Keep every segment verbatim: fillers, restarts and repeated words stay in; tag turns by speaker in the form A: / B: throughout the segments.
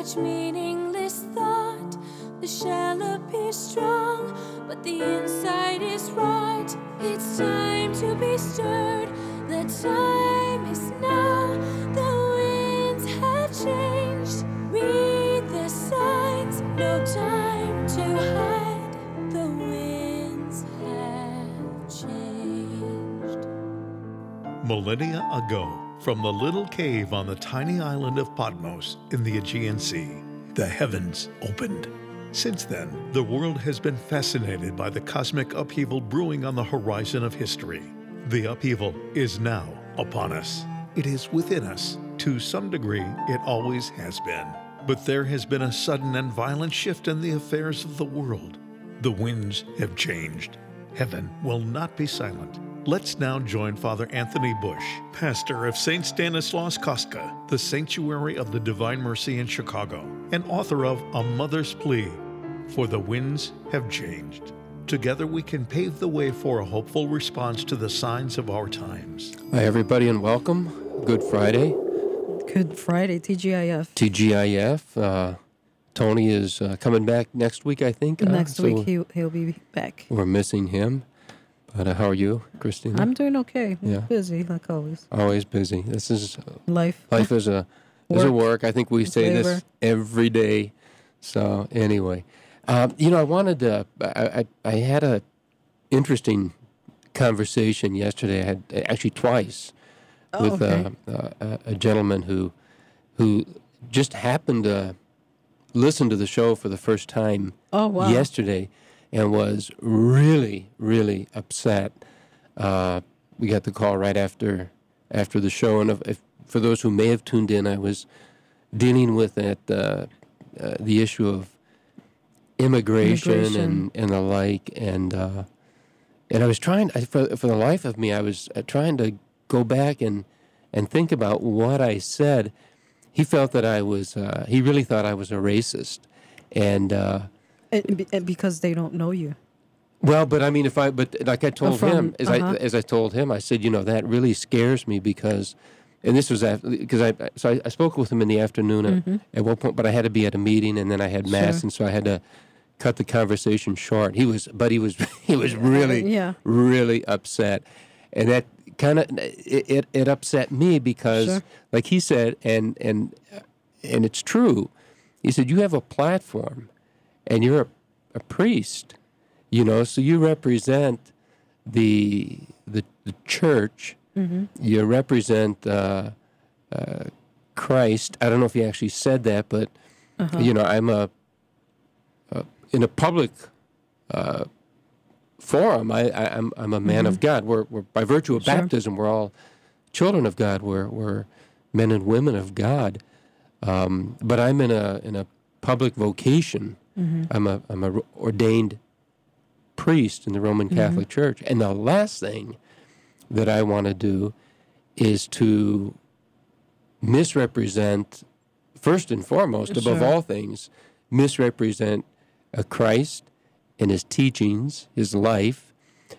A: such meaningless thought. The shell appears strong, but the inside is rot. It's time to be stirred. The time is now. The winds have changed. Read the signs. No time to hide. The winds have changed.
B: Millennia ago, from the little cave on the tiny island of Patmos in the Aegean Sea, the heavens opened. Since then, the world has been fascinated by the cosmic upheaval brewing on the horizon of history. The upheaval is now upon us. It is within us. To some degree, it always has been. But there has been a sudden and violent shift in the affairs of the world. The winds have changed. Heaven will not be silent. Let's now join Father Anthony Bush, pastor of Saint Stanislaus Kostka, the Sanctuary of the Divine Mercy in Chicago, and author of A Mother's Plea, For the Winds Have Changed. Together we can pave the way for a hopeful response to the signs of our times.
C: Hi, everybody, and welcome. Good Friday.
D: Good Friday, T G I F.
C: T G I F. Uh, Tony is uh, coming back next week, I think.
D: Next
C: uh,
D: week
C: so
D: he, he'll be back.
C: We're missing him. But uh, how are you, Christina?
D: I'm doing okay.
C: Yeah.
D: Busy, like always.
C: Always busy. This is... Uh,
D: Life.
C: Life is a, is a work. I think we say
D: Labor.
C: this every day. So, anyway. Um, you know, I wanted to... I, I, I had a interesting conversation yesterday. I had actually twice
D: Oh,
C: with
D: okay.
C: uh, uh, a gentleman who who just happened to listen to the show for the first time
D: Oh, wow.
C: yesterday and was really, really upset. Uh, we got the call right after after the show, and if, if, for those who may have tuned in, I was dealing with that, uh, uh, the issue of immigration,
D: Immigration.
C: and, and the like, and uh, and I was trying, I, for, for the life of me, I was uh, trying to go back and, and think about what I said. He felt that I was, uh, he really thought I was a racist. And, uh,
D: And be- and because they don't know you.
C: well, but I mean, if I, but like I told
D: from-
C: him, as
D: uh-huh.
C: I, as I told him, I said, you know, that really scares me because, and this was after, because I, so I, I spoke with him in the afternoon
D: Mm-hmm.
C: at, at one point, but I had to be at a meeting and then I had mass.
D: Sure.
C: And so I had to cut the conversation short. He was, but he was, he was really,
D: Yeah.
C: really upset. And that kind of, it, it, it upset me because,
D: Sure.
C: like he said, and, and, and it's true, he said, you have a platform and you're a, a priest, you know, so you represent the, the, the church,
D: Mm-hmm.
C: you represent uh, uh, Christ. I don't know if he actually said that, but,
D: Uh-huh.
C: you know, I'm a, a in a public uh, forum, I, I, I'm, I'm a man of God. We're, we're by virtue of
D: Mm-hmm. Sure.
C: baptism, we're all children of God. We're, we're men and women of God. Um, but I'm in a in a public vocation.
D: Mm-hmm.
C: I'm a I'm a ordained priest in the Roman Catholic Church, and the last thing that I want to do is to misrepresent, first and foremost, above
D: Sure.
C: all things, misrepresent a Christ and his teachings, his life,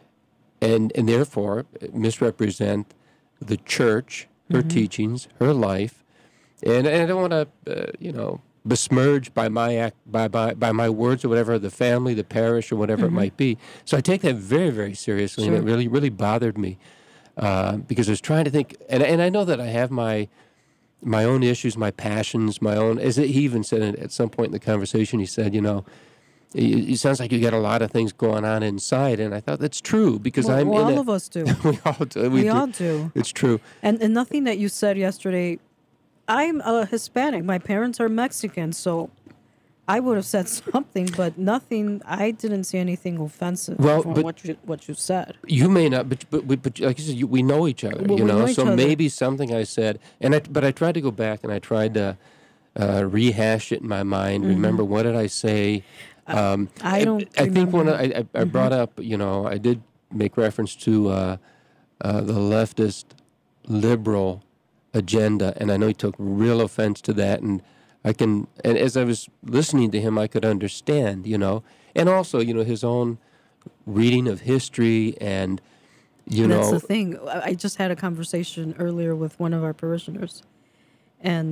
C: and and therefore misrepresent the church, her teachings, her life, and, and I don't want to, uh, you know, besmirch by my act, by, by by my words or whatever, the family, the parish, or whatever it might be. So I take that very, very seriously, and
D: Sure.
C: it really, really bothered me uh, because I was trying to think, and and I know that I have my my own issues, my passions, my own. As he even said at some point in the conversation, he said, you know, it, it sounds like you got a lot of things going on inside, and I thought that's true because
D: Well,
C: I'm
D: well,
C: in
D: all
C: a,
D: of us do.
C: we all do.
D: We
C: do.
D: all do.
C: It's true.
D: And and nothing that you said yesterday, I'm a Hispanic. My parents are Mexican, so I would have said something, but nothing. I didn't see anything offensive
C: Well,
D: from
C: but-
D: what you what you said.
C: You may not, but but, but, but like you said, you, we know each other,
D: Well,
C: you
D: we
C: know.
D: know each
C: so
D: other.
C: maybe something I said, and I, but I tried to go back and I tried to uh, rehash it in my mind. Remember, what did I say? Um,
D: Mm-hmm. I don't
C: I, think when
D: remember.
C: I, I, I brought up, you know, I did make reference to uh, uh, the leftist liberal agenda, and I know he took real offense to that, and I can, and as I was listening to him, I could understand, you know, and also, you know, his own reading of history, and you
D: That's
C: know,
D: the thing. I I just had a conversation earlier with one of our parishioners, and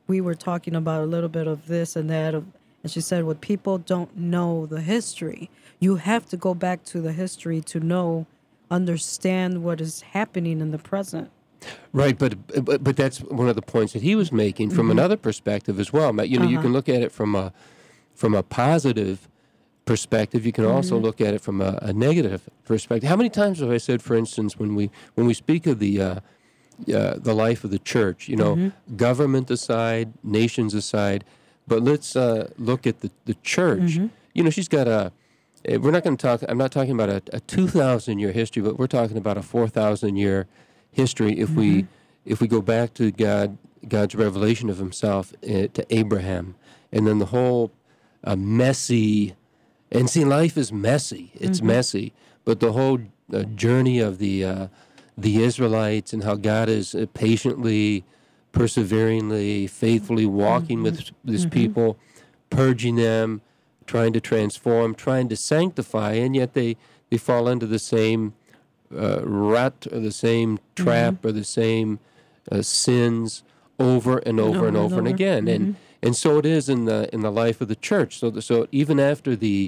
D: we were talking about a little bit of this and that, of, and she said, "What people don't know the history, you have to go back to the history to know, understand what is happening in the present."
C: Right, but, but but that's one of the points that he was making from
D: Mm-hmm.
C: another perspective as well. You know, you
D: Uh-huh.
C: can look at it from a from a positive perspective. You can also
D: Mm-hmm.
C: look at it from a, a negative perspective. How many times have I said, for instance, when we when we speak of the uh, uh, the life of the church, you know,
D: Mm-hmm.
C: government aside, nations aside, but let's uh, look at the the church.
D: Mm-hmm.
C: You know, she's got a. eh, We're not going to talk. I'm not talking about a, a two thousand year history, but we're talking about a four thousand year history. If we if we go back to God, God's revelation of Himself uh, to Abraham, and then the whole uh, messy, and see, life is messy. It's messy, but the whole uh, journey of the uh, the Israelites and how God is uh, patiently, perseveringly, faithfully walking with His people, purging them, trying to transform, trying to sanctify, and yet they, they fall into the same uh, rut or the same trap or the same uh, sins over and over and over and again. And and so it is in the in the life of the church. So the, so even after the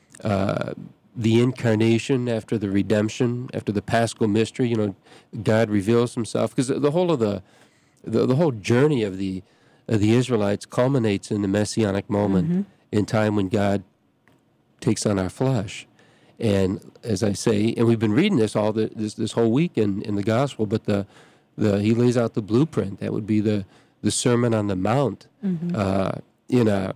C: uh, the incarnation, after the redemption, after the Paschal mystery, you know, God reveals Himself, because the whole of the the, the whole journey of the of the Israelites culminates in the messianic moment in time when God takes on our flesh. And as I say, and we've been reading this all the, this this whole week in, in the gospel, but the the he lays out the blueprint. That would be the, the Sermon on the Mount uh, in a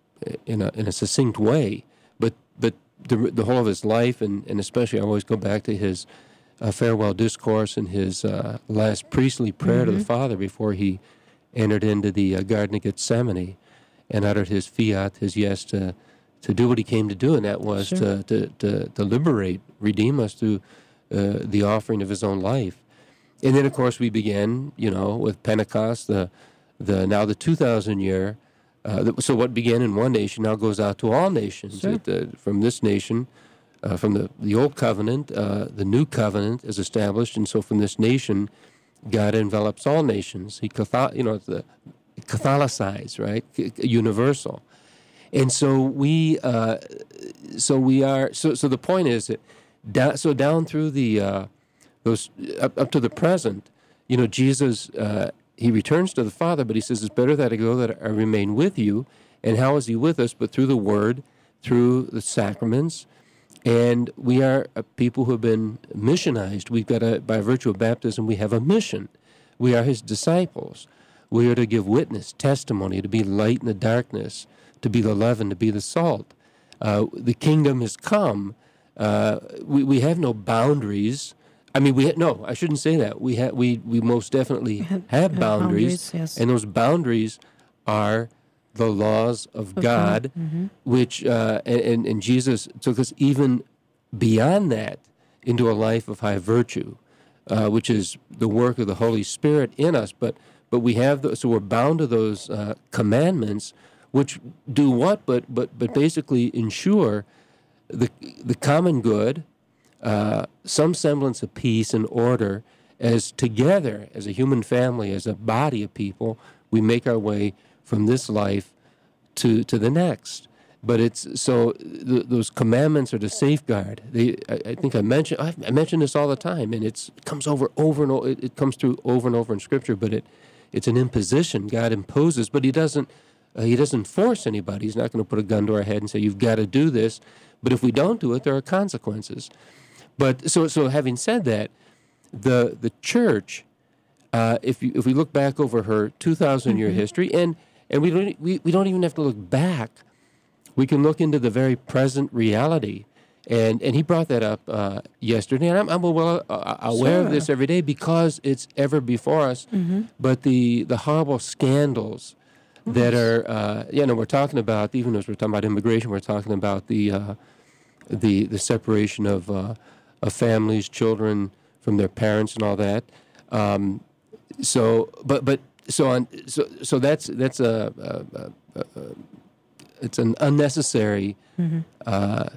C: in a in a succinct way. But but the the whole of his life, and, and especially I always go back to his uh, farewell discourse and his uh, last priestly prayer to the Father before he entered into the uh, Garden of Gethsemane and uttered his fiat, his yes to to do what he came to do, and that was
D: Sure.
C: to, to, to, to liberate, redeem us through uh, the offering of his own life. And then, of course, we began, you know, with Pentecost, the the now the two thousand year. Uh, the, so what began in one nation now goes out to all nations.
D: Sure.
C: It, uh, from this nation, uh, from the, the old covenant, uh, the new covenant is established, and so from this nation, God envelops all nations. He, catho- you know, it's the Catholicized, right? C- universal. And so we, uh, so we are. So, so the point is that, down, so down through the uh, those up, up to the present, you know, Jesus uh, he returns to the Father, but he says it's better that I go, that I remain with you. And how is he with us? But through the Word, through the sacraments, and we are a people who have been missionized. We've got a, by virtue of baptism, we have a mission. We are his disciples. We are to give witness, testimony, to be light in the darkness, to be the leaven, to be the salt. Uh, the kingdom has come. Uh, we, we have no boundaries. I mean, we ha- no, I shouldn't say that. We have we we most definitely have,
D: have
C: boundaries,
D: boundaries, yes.
C: and those boundaries are the laws of,
D: Of
C: God,
D: God,
C: which uh, and, and and Jesus took us even beyond that into a life of high virtue, uh, which is the work of the Holy Spirit in us. But but we have the, so we're bound to those uh, commandments, which do what? But but but basically ensure the the common good, uh, some semblance of peace and order, as together as a human family, as a body of people, we make our way from this life to to the next. But it's so th- those commandments are to safeguard. They, I, I think I mentioned I, I mention this all the time, and it's, it comes over over and over. It, it comes through over and over in Scripture. But it it's an imposition God imposes, but He doesn't uh, He doesn't force anybody. He's not going to put a gun to our head and say you've got to do this. But if we don't do it, there are consequences. But so so having said that, the the church, uh, if you, if we look back over her two thousand year history, and and we don't we, we don't even have to look back. We can look into the very present reality, and and he brought that up uh, yesterday, and I'm, I'm well uh, aware of
D: Sure.
C: this every day because it's ever before us. But the the horrible scandals that are, uh, you know, we're talking about, even as we're talking about immigration, we're talking about the uh, the the separation of uh, of families, children from their parents, and all that. Um, so, but but so on. So so that's that's a. a, a, a It's an unnecessary, uh,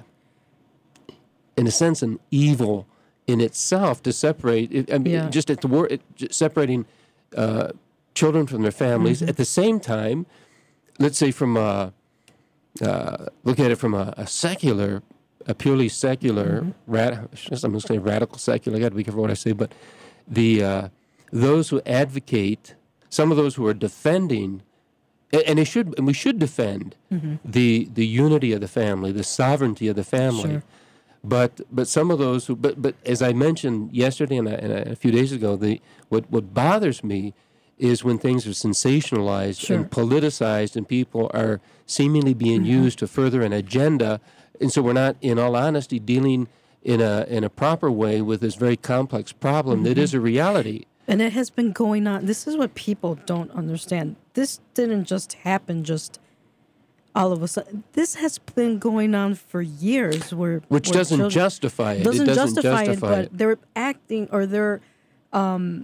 C: in a sense, an evil in itself to separate. It, I mean,
D: Yeah.
C: just at the word, it, just separating uh, children from their families. At the same time, let's say from a, uh, look at it from a, a secular, a purely secular, rad, I'm going to say radical secular, I got to be careful what I say, but the uh, those who advocate, some of those who are defending, and, and they should, and we should defend the the unity of the family, the sovereignty of the family.
D: Sure.
C: But but some of those who, but but as I mentioned yesterday and a, and a few days ago, the what what bothers me is when things are sensationalized
D: Sure.
C: and politicized, and people are seemingly being used to further an agenda, and so we're not, in all honesty, dealing in a in a proper way with this very complex problem that is a reality.
D: And it has been going on. This is what people don't understand. This didn't just happen just all of a sudden. This has been going on for years. Where
C: Which
D: where
C: doesn't
D: children-
C: justify it.
D: Doesn't,
C: it doesn't
D: justify,
C: justify
D: it, but they're acting, or they're, um,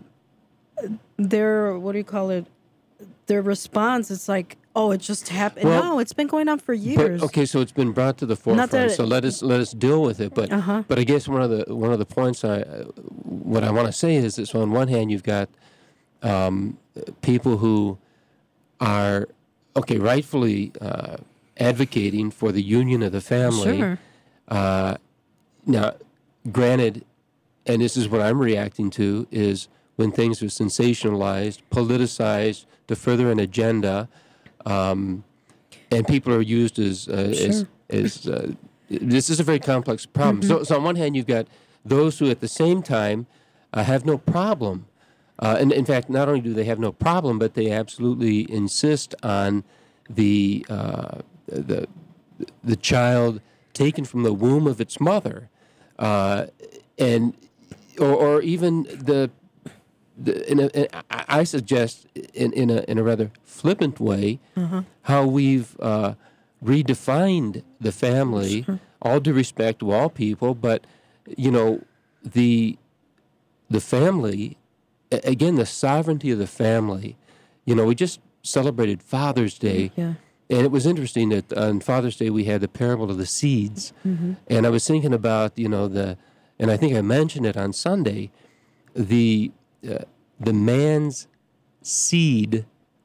D: their what do you call it? Their response is like, oh, it just happened.
C: Well,
D: no, it's been going on for years.
C: But, okay, so it's been brought to the
D: Not
C: forefront.
D: that
C: So
D: it-
C: let us let us deal with it. But
D: Uh-huh.
C: but I guess one of the one of the points I what I want to say is that, so on one hand you've got um, people who are okay rightfully uh, advocating for the union of the family.
D: Sure.
C: Uh, now, granted, and this is what I'm reacting to, is when things are sensationalized, politicized to further an agenda, um, and people are used as uh, as,
D: Sure.
C: as uh, this is a very complex problem. So, so on one hand, you've got those who, at the same time, uh, have no problem, uh, and in fact, not only do they have no problem, but they absolutely insist on the uh, the the child taken from the womb of its mother, uh, and or, or even the, the in a, in, I I suggest in, in a in a rather flippant way how we've uh, redefined the family. All due respect to all people, but you know the the family a- again, the sovereignty of the family. You know, we just celebrated Father's Day.
D: Yeah.
C: And it was interesting that on Father's Day we had the parable of the seeds, and I was thinking about you know the, and I think I mentioned it on Sunday, the uh, the man's seed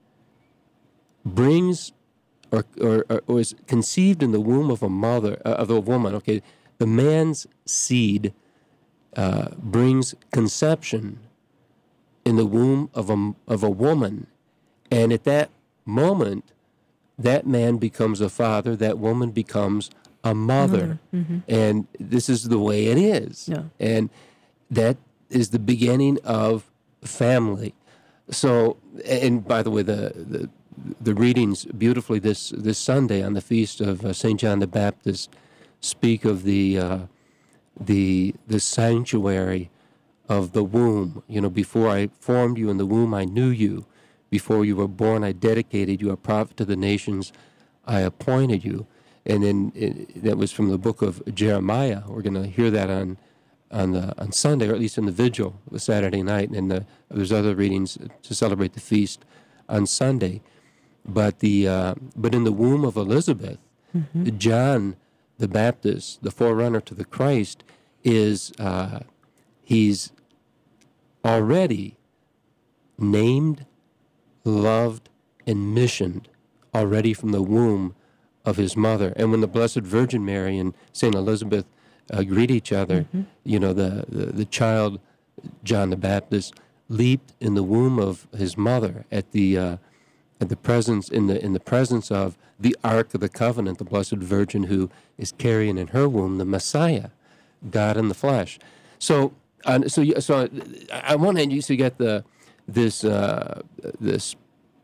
C: brings or, or or is conceived in the womb of a mother uh, of a woman. Okay, the man's seed uh, brings conception in the womb of a of a woman, and at that moment, that man becomes a father, that woman becomes a mother. And this is the way it is.
D: Yeah.
C: And that is the beginning of family. So, and by the way, the, the, the readings beautifully this, this Sunday on the feast of uh, Saint John the Baptist speak of the, uh, the, the sanctuary of the womb. You know, before I formed you in the womb, I knew you. Before you were born, I dedicated you a prophet to the nations. I appointed you. And then it, that was from the book of Jeremiah. We're going to hear that on on the on Sunday, or at least in the vigil, the Saturday night. And the, there's other readings to celebrate the feast on Sunday. But the uh, but in the womb of Elizabeth, John the Baptist, the forerunner to the Christ, is uh, he's already named, loved, and missioned already from the womb of his mother. And when the Blessed Virgin Mary and Saint Elizabeth uh, greet each other, you know, the, the, the child, John the Baptist, leaped in the womb of his mother at the uh, at the presence in the in the presence of the Ark of the Covenant, the Blessed Virgin, who is carrying in her womb the Messiah, God in the flesh. So, uh, so you- so on one hand, you so you got the this uh, this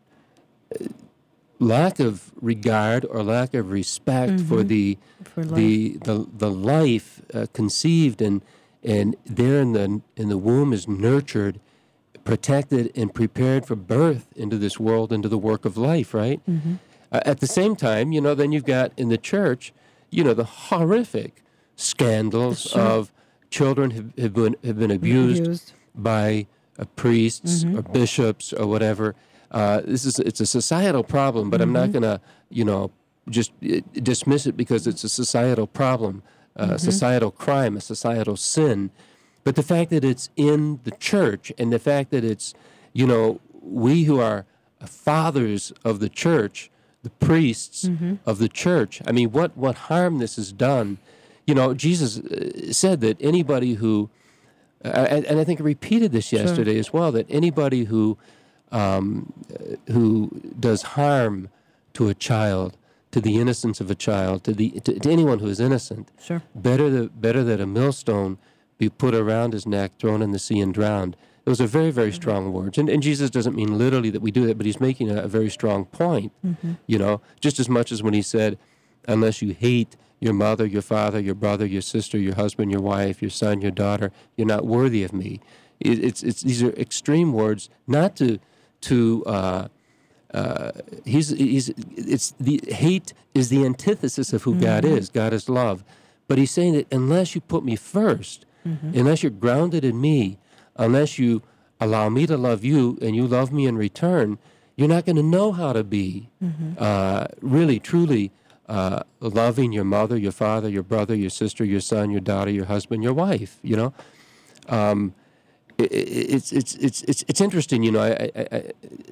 C: lack of regard or lack of respect for the
D: For life.
C: the the the life uh, conceived and and there in the in the womb is nurtured, protected, and prepared for birth into this world, into the work of life. Right. Uh, at the same time, you know, then you've got in the church, you know, the horrific scandals
D: Sure.
C: of children have, have been have been abused
D: Abused.
C: by uh, priests or bishops or whatever. Uh, this is it's a societal problem, but I'm not going to you know just uh, dismiss it because it's a societal problem, uh, a societal crime, a societal sin. But the fact that it's in the church and the fact that it's you know we who are fathers of the church, the priests
D: Mm-hmm.
C: of the church, I mean, what, what harm this has done. You know, Jesus uh, said that anybody who, uh, and, and I think I repeated this yesterday as well, that anybody who um, who does harm to a child, to the innocence of a child, to the to, to anyone who is innocent,
D: Sure.
C: better the, better that a millstone be put around his neck, thrown in the sea, and drowned. Those are very, very strong words. And, and Jesus doesn't mean literally that we do that, but he's making a, a very strong point,
D: Mm-hmm.
C: you know, just as much as when he said, unless you hate your mother, your father, your brother, your sister, your husband, your wife, your son, your daughter, you're not worthy of me. It, it's, it's, these are extreme words, not to, to uh, uh, he's, he's, it's the hate is the antithesis of who God is. God is love. But he's saying that unless you put me first, unless you're grounded in me, unless you allow me to love you and you love me in return, you're not going to know how to be uh, really, truly uh, loving your mother, your father, your brother, your sister, your son, your daughter, your husband, your wife. You know, um, it, it's it's it's it's it's interesting. You know, I, I, I,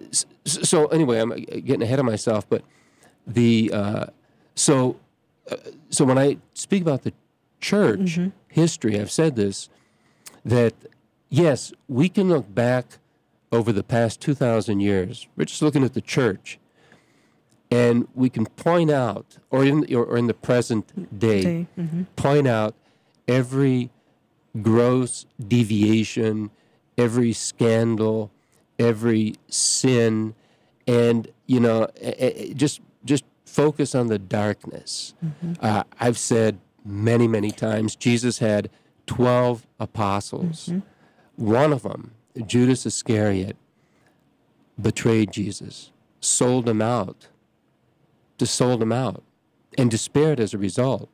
C: so anyway, I'm getting ahead of myself, but the uh, so uh, so when I speak about the church history, I've said this, that yes, we can look back over the past two thousand years. We're just looking at the church, and we can point out, or in, or in the present day,
D: Day, mhm.
C: point out every gross deviation, every scandal, every sin, and, you know, eh, eh, just just focus on the darkness. Uh, I've said many, many times, Jesus had twelve apostles. One of them, Judas Iscariot, betrayed Jesus, sold him out, just sold him out, and despaired as a result.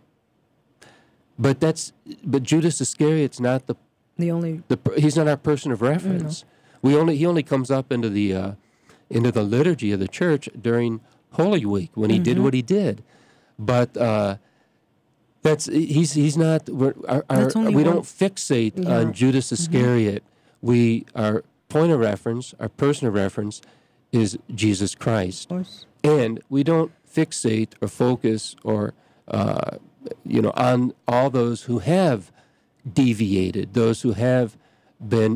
C: But that's but Judas Iscariot's not the
D: The only
C: the per- he's not our person of reference. We only he only comes up into the uh, into the liturgy of the church during Holy Week when he did what he did. But uh, that's he's he's not. We're, our, our,
D: That's only
C: we
D: one-
C: don't fixate
D: Yeah.
C: on Judas Iscariot. We our point of reference, our person of reference, is Jesus Christ,
D: course.
C: and we don't fixate or focus or uh, you know on all those who have deviated, those who have been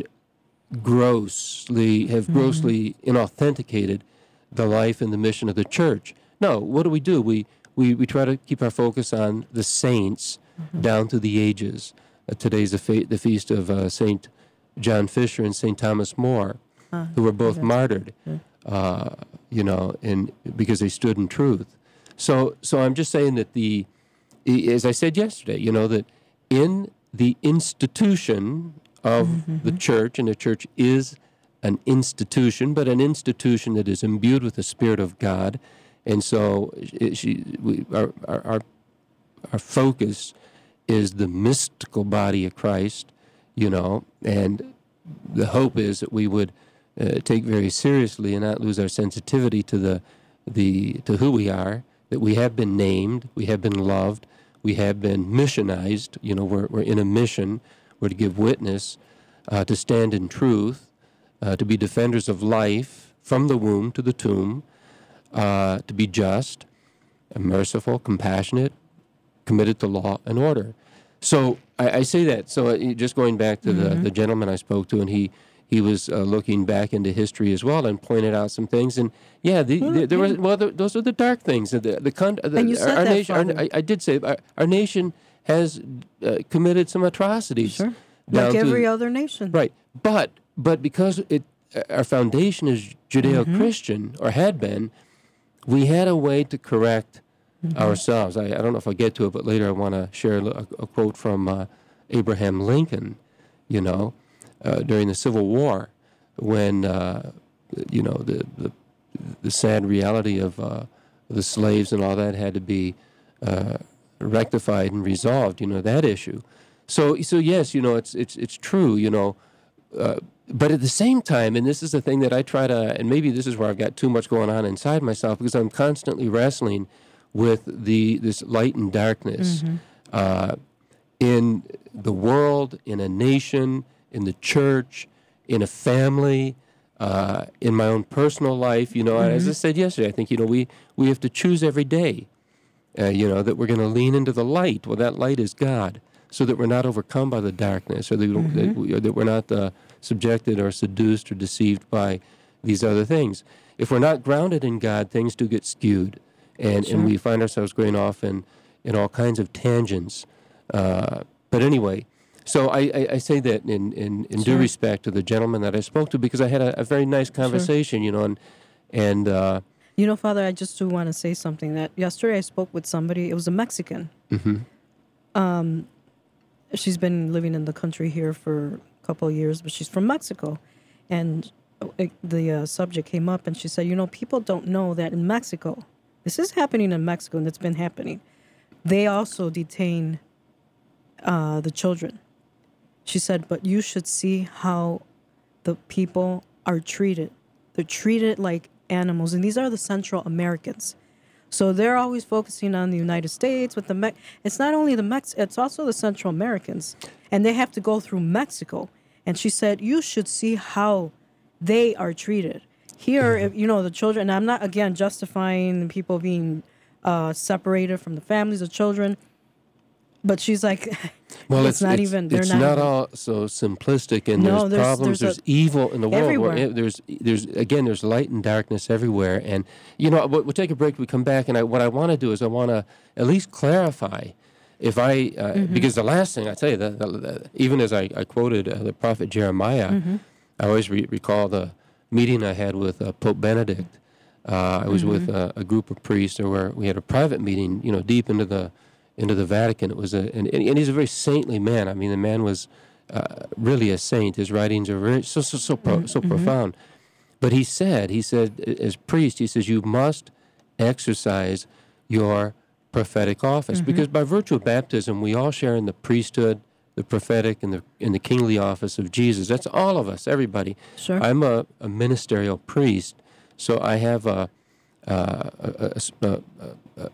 C: grossly have grossly inauthenticated the life and the mission of the church. No, what do we do? We we, we try to keep our focus on the saints down through the ages. Uh, today's the, fe- the feast of uh, Saint John Fisher and Saint Thomas More, who were both martyred, uh, you know, in because they stood in truth. So so I'm just saying that the, as I said yesterday, you know, that in the institution of the church, and the church is an institution, but an institution that is imbued with the Spirit of God. And so it, she, we, our, our, our, our focus is the mystical body of Christ, you know, and the hope is that we would uh, take very seriously and not lose our sensitivity to the, the to who we are, that we have been named, we have been loved, we have been missionized, you know, we're, we're in a mission, we're to give witness, uh, to stand in truth, uh, to be defenders of life from the womb to the tomb, uh, to be just, and merciful, compassionate, committed to law and order. So I, I say that. So uh, just going back to the, the gentleman I spoke to, and he he was uh, looking back into history as well and pointed out some things. And yeah, the, the, there was well, the, those are the dark things. The the, con- the
D: And you said
C: our
D: that,
C: nation. Our,
D: Father.
C: I, I did say our, our nation has uh, committed some atrocities.
D: Sure.
C: down
D: Like
C: to-
D: every other nation.
C: Right, but but because it our foundation is Judeo-Christian or had been, we had a way to correct ourselves. I, I don't know if I'll get to it, but later I want to share a, a quote from uh, Abraham Lincoln. You know, uh, during the Civil War, when uh, you know the, the the sad reality of uh, the slaves and all that had to be uh, rectified and resolved. You know, that issue. So so yes, you know, it's it's it's true. You know. Uh, but at the same time, and this is the thing that I try to, and maybe this is where I've got too much going on inside myself, because I'm constantly wrestling with the this light and darkness uh, in the world, in a nation, in the church, in a family, uh, in my own personal life. You know,
D: Mm-hmm.
C: as I said yesterday, I think, you know, we, we have to choose every day, uh, you know, that we're going to lean into the light. Well, that light is God, so that we're not overcome by the darkness, or that, we don't,
D: Mm-hmm.
C: that, we, or that we're not uh, subjected or seduced or deceived by these other things. If we're not grounded in God, things do get skewed, and,
D: Sure.
C: and we find ourselves going off in, in all kinds of tangents. Uh, but anyway, so I, I, I say that in, in, in due
D: Sure.
C: respect to the gentleman that I spoke to, because I had a, a very nice conversation, you know, and, and uh,
D: You know, Father, I just do want to say something. That yesterday I spoke with somebody. It was a Mexican.
C: mhm.
D: Um, she's been living in the country here for a couple of years, but she's from Mexico. And it, the uh, subject came up, and she said, you know, people don't know that in Mexico, this is happening in Mexico, and it's been happening. They also detain uh, the children. She said, but you should see how the people are treated. They're treated like animals, and these are the Central Americans. So they're always focusing on the United States with the Me- it's not only the Mex it's also the Central Americans, and they have to go through Mexico. And she said, you should see how they are treated here. If, you know, the children, and I'm not again justifying people being uh, separated from the families of children, but she's like,
C: Well,
D: it's, not even. They're
C: It's
D: not,
C: not
D: even,
C: all so simplistic, and
D: No,
C: there's,
D: there's-
C: problems.
D: there's
C: There's,
D: a-
C: evil in the world.
D: everywhere.
C: Where, eh, there's, there's again, there's light and darkness everywhere. And you know, we'll, we'll take a break. We come back, and I, what I want to do is I want to at least clarify, if I, uh,
D: Mm-hmm.
C: because the last thing I tell you, the, the, the, even as I, I quoted uh, the prophet Jeremiah,
D: Mm-hmm.
C: I always re- recall the meeting I had with uh, Pope Benedict. Uh, I was
D: Mm-hmm.
C: with a, a group of priests, where we had a private meeting, you know, deep into the into the Vatican. It was a, and, and he's a very saintly man. I mean, the man was uh, really a saint. His writings are very so so so pro, so profound. But he said, he said, as priest, he says, you must exercise your prophetic office, because by virtue of baptism, we all share in the priesthood, the prophetic, and the in the kingly office of Jesus. That's all of us, everybody.
D: Sure.
C: I'm a, a ministerial priest, so I have a uh, a, a, a, a,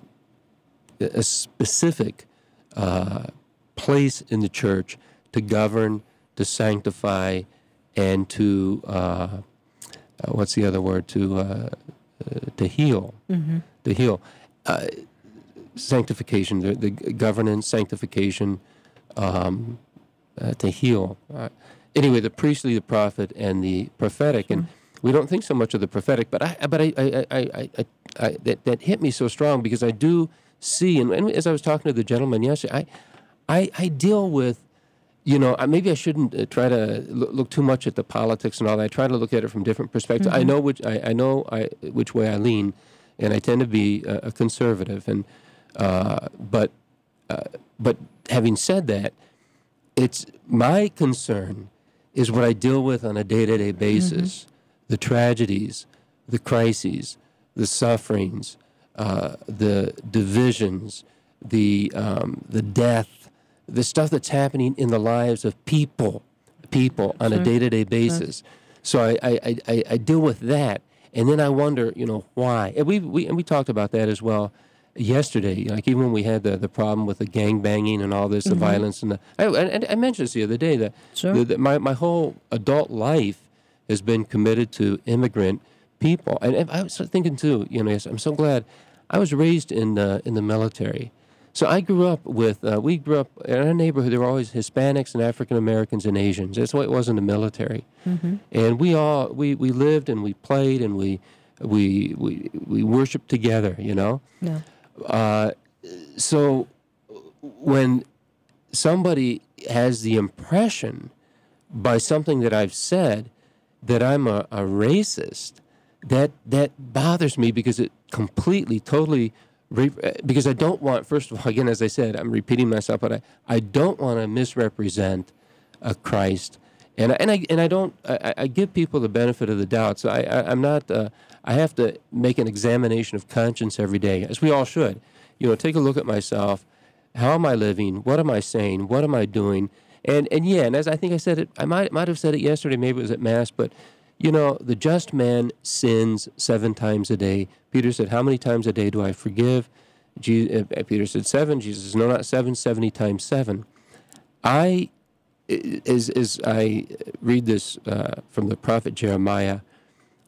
C: a specific uh, place in the church to govern, to sanctify, and to uh, uh, what's the other word? To uh, uh, to heal, to heal. Uh, sanctification, the, the governance, sanctification, um, uh, to heal. Uh, anyway, the priestly, the prophet, and the prophetic, and we don't think so much of the prophetic, but I, but I, I, I, I, I, I that that hit me so strong, because I do see, and, and as I was talking to the gentleman yesterday, I, I, I deal with, you know, I- maybe I shouldn't uh, try to look, look too much at the politics and all that. I try to look at it from different perspectives. I know which I, I know I, which way I lean, and I tend to be a, a conservative, and uh, but uh, but having said that, it's my concern is what I deal with on a day-to-day basis: the tragedies, the crises, the sufferings, uh, the divisions, the um, the death, the stuff that's happening in the lives of people, people on a
D: Sure.
C: day-to-day basis. So I, I, I, I- I deal with that, and then I wonder, you know, why? And we, we and we talked about that as well yesterday. Like even when we had the, the problem with the gang banging and all this, the violence, and the I, I, I mentioned this the other day that,
D: Sure.
C: that, that my my whole adult life has been committed to immigrant people, and, and I was thinking too, you know, yes, I'm so glad I was raised in the in the military. So I grew up with, uh, we grew up in our neighborhood, there were always Hispanics and African Americans and Asians. That's what it was in the military. And we all, we, we lived and we played and we, we, we, we worshiped together, you know?
D: No.
C: Uh, so when somebody has the impression by something that I've said that I'm a, a racist, that, that bothers me, because it completely, totally... Re- because I don't want, first of all, again, as I said, I'm repeating myself, but I, I don't want to misrepresent uh, Christ. And I, and I and I don't I, I give people the benefit of the doubt. So I, I I'm not uh, I have to make an examination of conscience every day, as we all should. You know, take a look at myself. How am I living? What am I saying? What am I doing? And and yeah, and as I think I said it, I might might have said it yesterday. Maybe it was at mass, but you know, the just man sins seven times a day. Peter said, "How many times a day do I forgive?" Je- uh, Peter said, seven. Jesus says, "No, not seven. Seventy times seven." I, as as I read this uh, from the prophet Jeremiah,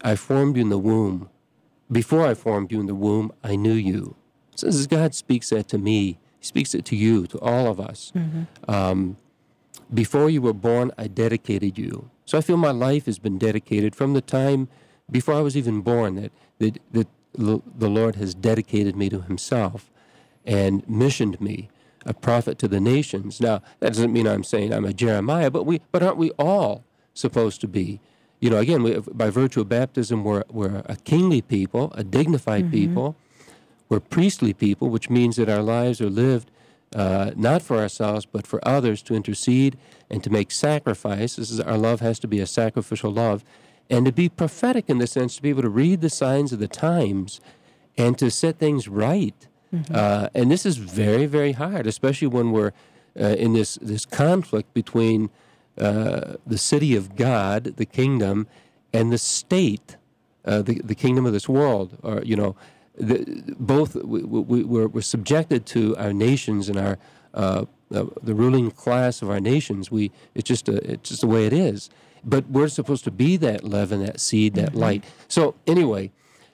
C: I formed you in the womb. Before I formed you in the womb, I knew you. So as God speaks that to me, he speaks it to you, to all of us. Mm-hmm. Um, before you were born, I dedicated you. So I feel my life has been dedicated from the time before I was even born, that, that, that the Lord has dedicated me to himself and missioned me, a prophet to the nations. Now, that doesn't mean I'm saying I'm a Jeremiah, but we, but aren't we all supposed to be? You know, again, we, by virtue of baptism, we're, we're a kingly people, a dignified mm-hmm. people. We're priestly people, which means that our lives are lived uh, not for ourselves, but for others, to intercede and to make sacrifice. This is, our love has to be a sacrificial love, and to be prophetic in the sense to be able to read the signs of the times and to set things right. Mm-hmm. Uh, and this is very, very hard, especially when we're uh, in this, this conflict between uh, the city of God, the kingdom, and the state, uh, the, the kingdom of this world. Or, you know, the, both we, we, we're, we're subjected to our nations and our uh, uh, the ruling class of our nations. We it's just a, it's just the way it is. But we're supposed to be that leaven, that seed, that mm-hmm. light. So anyway.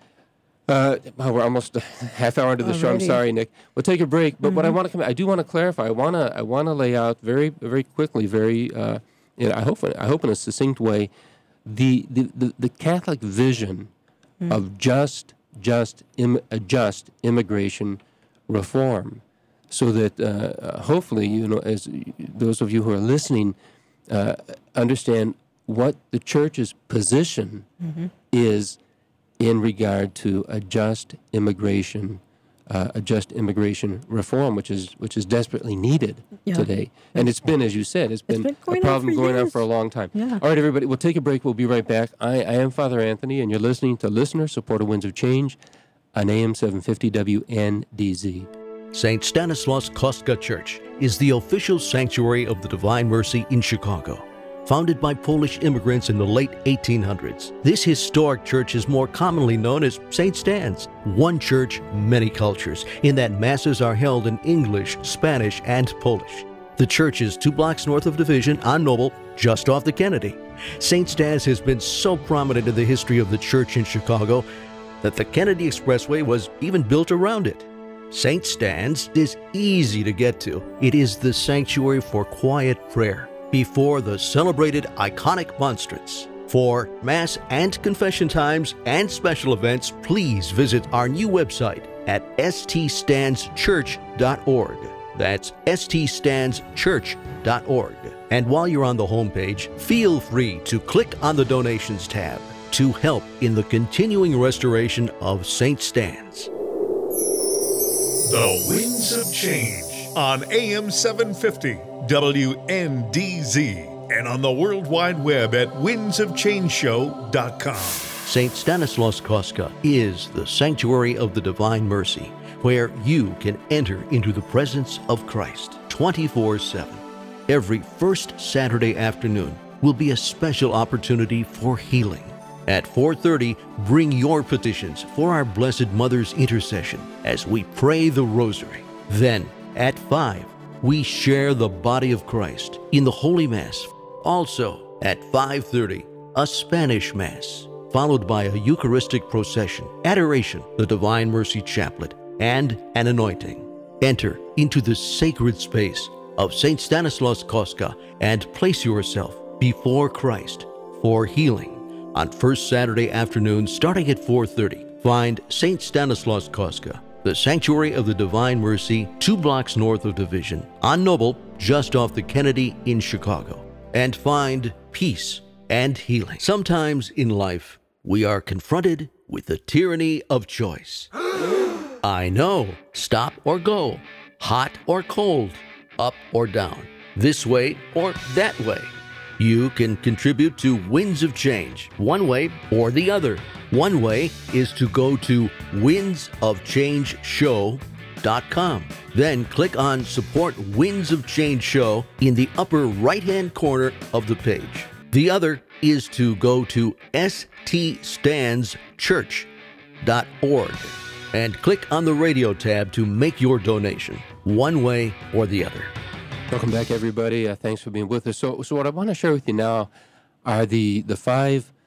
C: Uh, well, we're almost a half hour into the Already. show. I'm sorry, Nick. We'll take a break. But mm-hmm. what I want to come, I do want to clarify. I want to, I want to lay out very, very quickly, very, uh, you know, I hope, I hope in a succinct way, the the, the, the Catholic vision mm. of just, just, Im, uh, just immigration reform, so that uh, hopefully, you know, as those of you who are listening, uh, understand what the Church's position mm-hmm. is in regard to a just immigration, uh, a just immigration reform, which is which is desperately needed yeah. today. And it's been, as you said, it's been, it's been a problem going years. on for a long time. Yeah. All right, everybody, we'll take a break. We'll be right back. I, I am Father Anthony, and you're listening to Listener-Supported Winds of Change on A M seven fifty W N D Z.
E: Saint Stanislaus Kostka Church is the official sanctuary of the Divine Mercy in Chicago. Founded by Polish immigrants in the late eighteen hundreds, this historic church is more commonly known as Saint Stan's. One church, many cultures, in that masses are held in English, Spanish, and Polish. The church is two blocks north of Division on Noble, just off the Kennedy. Saint Stan's has been so prominent in the history of the church in Chicago that the Kennedy Expressway was even built around it. Saint Stan's is easy to get to. It is the sanctuary for quiet prayer before the celebrated iconic monstrance. For Mass and confession times and special events, please visit our new website at s t stands church dot org. That's s t stands church dot org. And while you're on the homepage, feel free to click on the Donations tab to help in the continuing restoration of Saint Stan's.
B: The Winds of Change on A M seven fifty W N D Z and on the World Wide Web at winds of change show dot com.
E: Saint Stanislaus Kostka is the sanctuary of the Divine Mercy, where you can enter into the presence of Christ twenty-four seven. Every first Saturday afternoon will be a special opportunity for healing. At four thirty, bring your petitions for our Blessed Mother's intercession as we pray the Rosary. Then, at five, we share the body of Christ in the Holy Mass. Also, at five thirty, a Spanish Mass, followed by a Eucharistic procession, adoration, the Divine Mercy Chaplet, and an anointing. Enter into the sacred space of Saint Stanislaus Kostka and place yourself before Christ for healing. On first Saturday afternoon, starting at four thirty, find Saint Stanislaus Kostka, the Sanctuary of the Divine Mercy, two blocks north of Division, on Noble, just off the Kennedy in Chicago, and find peace and healing. Sometimes in life, we are confronted with the tyranny of choice. I know, stop or go, hot or cold, up or down, this way or that way. You can contribute to Winds of Change, one way or the other. One way is to go to winds of change show dot com. Then click on Support Winds of Change Show in the upper right-hand corner of the page. The other is to go to s t stands church dot org and click on the radio tab to make your donation, one way or the other.
C: Welcome back, everybody. Uh, thanks for being with us. So, so what I want to share with you now are the the five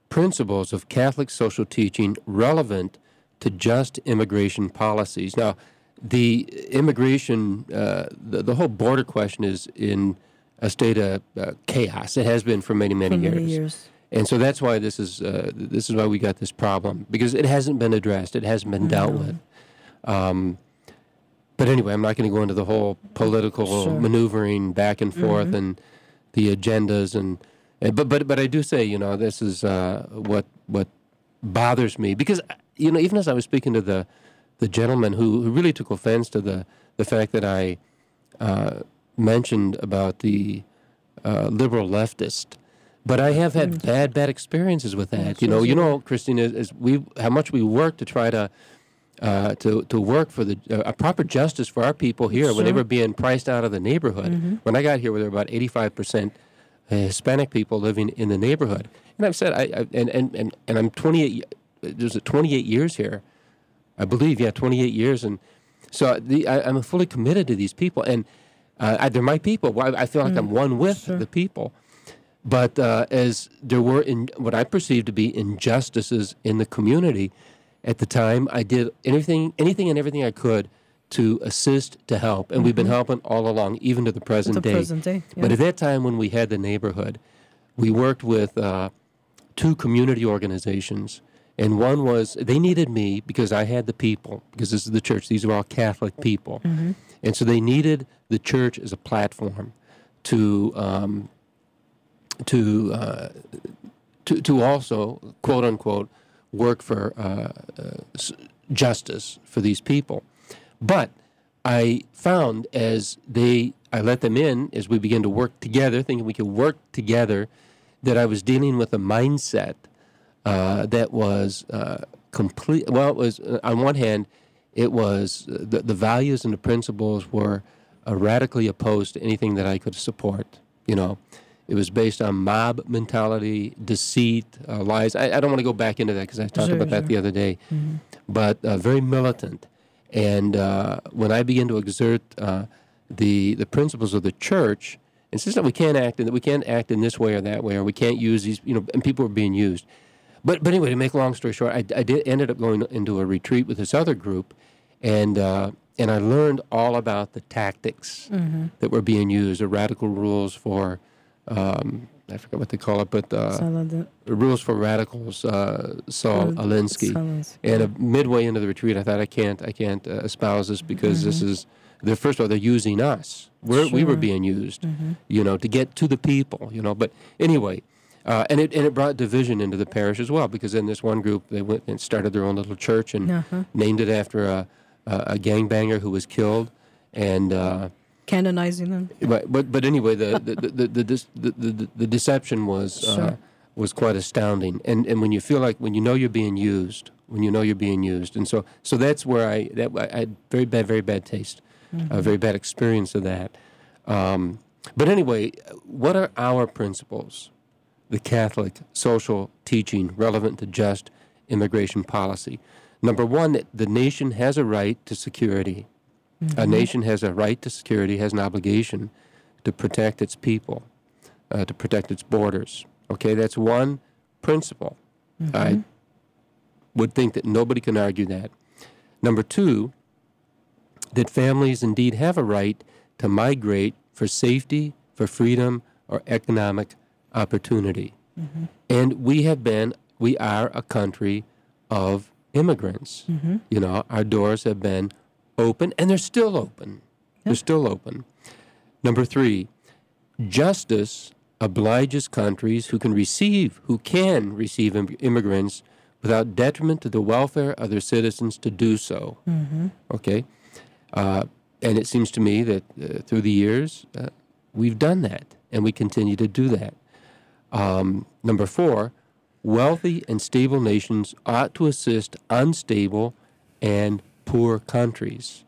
C: principles of Catholic social teaching relevant to just immigration policies. Now, the immigration, uh, the, the whole border question is in a state of uh, chaos. It has been for many, many,
D: For
C: years.
D: many years.
C: And so that's why this is uh, this is why we got this problem, because it hasn't been addressed. It hasn't been dealt
D: No.
C: with. Um, but anyway, I'm not going to go into the whole political
D: Sure.
C: maneuvering back and forth and the agendas and, and but but but I do say, you know, this is uh, what what bothers me, because, you know, even as I was speaking to the the gentleman who, who really took offense to the the fact that I uh, mentioned about the uh, liberal leftist. But I have had bad, bad experiences with that. You know, you know, Christine, is, is we how much we work to try to uh, to to work for the uh, a proper justice for our people here when they
D: Sure.
C: were being priced out of the neighborhood. When I got here, there were about eighty-five percent Hispanic people living in the neighborhood. And I've said, I, I and, and and and I'm twenty-eight. There's a twenty-eight years here, I believe. Yeah, twenty-eight years, and so the, I, I'm fully committed to these people, and uh, I, they're my people. Well, I, I feel like I'm one with
D: sure.
C: the people. But uh, as there were in what I perceived to be injustices in the community at the time, I did anything, anything and everything I could to assist, to help, and we've been helping all along, even to the present
D: The
C: day.
D: present day,
C: But
D: yeah.
C: at that time, when we had the neighborhood, we worked with uh, two community organizations, and one was they needed me because I had the people, because this is the church; these are all Catholic people, and so they needed the church as a platform to. Um, to uh, to to also, quote unquote, work for uh, uh, s- justice for these people. But I found as they, I let them in, as we began to work together, thinking we could work together, that I was dealing with a mindset uh, that was uh, complete. Well, it was, uh, on one hand, it was uh, the, the values and the principles were uh, radically opposed to anything that I could support, you know. It was based on mob mentality, deceit, uh, lies. I, I don't want to go back into that because I talked
D: Sure,
C: about that
D: sure.
C: the other day. But uh, very militant. And uh, when I began to exert uh, the the principles of the church, and says that we can't act in that we can't act in this way or that way, or we can't use these, you know, and people were being used. But but anyway, to make a long story short, I, I did ended up going into a retreat with this other group, and uh, and I learned all about the tactics that were being used, the radical rules for. Um, I forget what they call it, but uh,
D: Salad-
C: rules for radicals, uh, Saul
D: Uh,
C: Alinsky.
D: Salas-
C: And uh, midway into the retreat, I thought I can't, I can't uh, espouse this because this is. They're first of all, they're using us. We're, We were
D: Sure.
C: being used, you know, to get to the people, you know. But anyway, uh, and it and it brought division into the parish as well, because in this one group they went and started their own little church and
D: Uh-huh.
C: named it after a, a, a gangbanger who was killed, and. Uh,
D: Canonizing them.
C: But but but anyway, the the the the, the, dis- the, the, the deception was uh,
D: Sure.
C: was quite astounding. And and when you feel like when you know you're being used, when you know you're being used, and so so that's where I that I had very bad very bad taste, a very bad experience of that. Um, but anyway, what are our principles? The Catholic social teaching relevant to just immigration policy. Number one, that the nation has a right to security. A nation has a right to security, has an obligation to protect its people, uh, to protect its borders. Okay, that's one principle. I would think that nobody can argue that. Number two, that families indeed have a right to migrate for safety, for freedom, or economic opportunity. And we have been, we are a country of immigrants. You know, our doors have been open, and they're still open. They're still open. Number three, justice obliges countries who can receive, who can receive im- immigrants without detriment to the welfare of their citizens to do so. Okay? Uh, and it seems to me that uh, through the years, uh, we've done that, and we continue to do that. Um, number four, wealthy and stable nations ought to assist unstable and poor countries.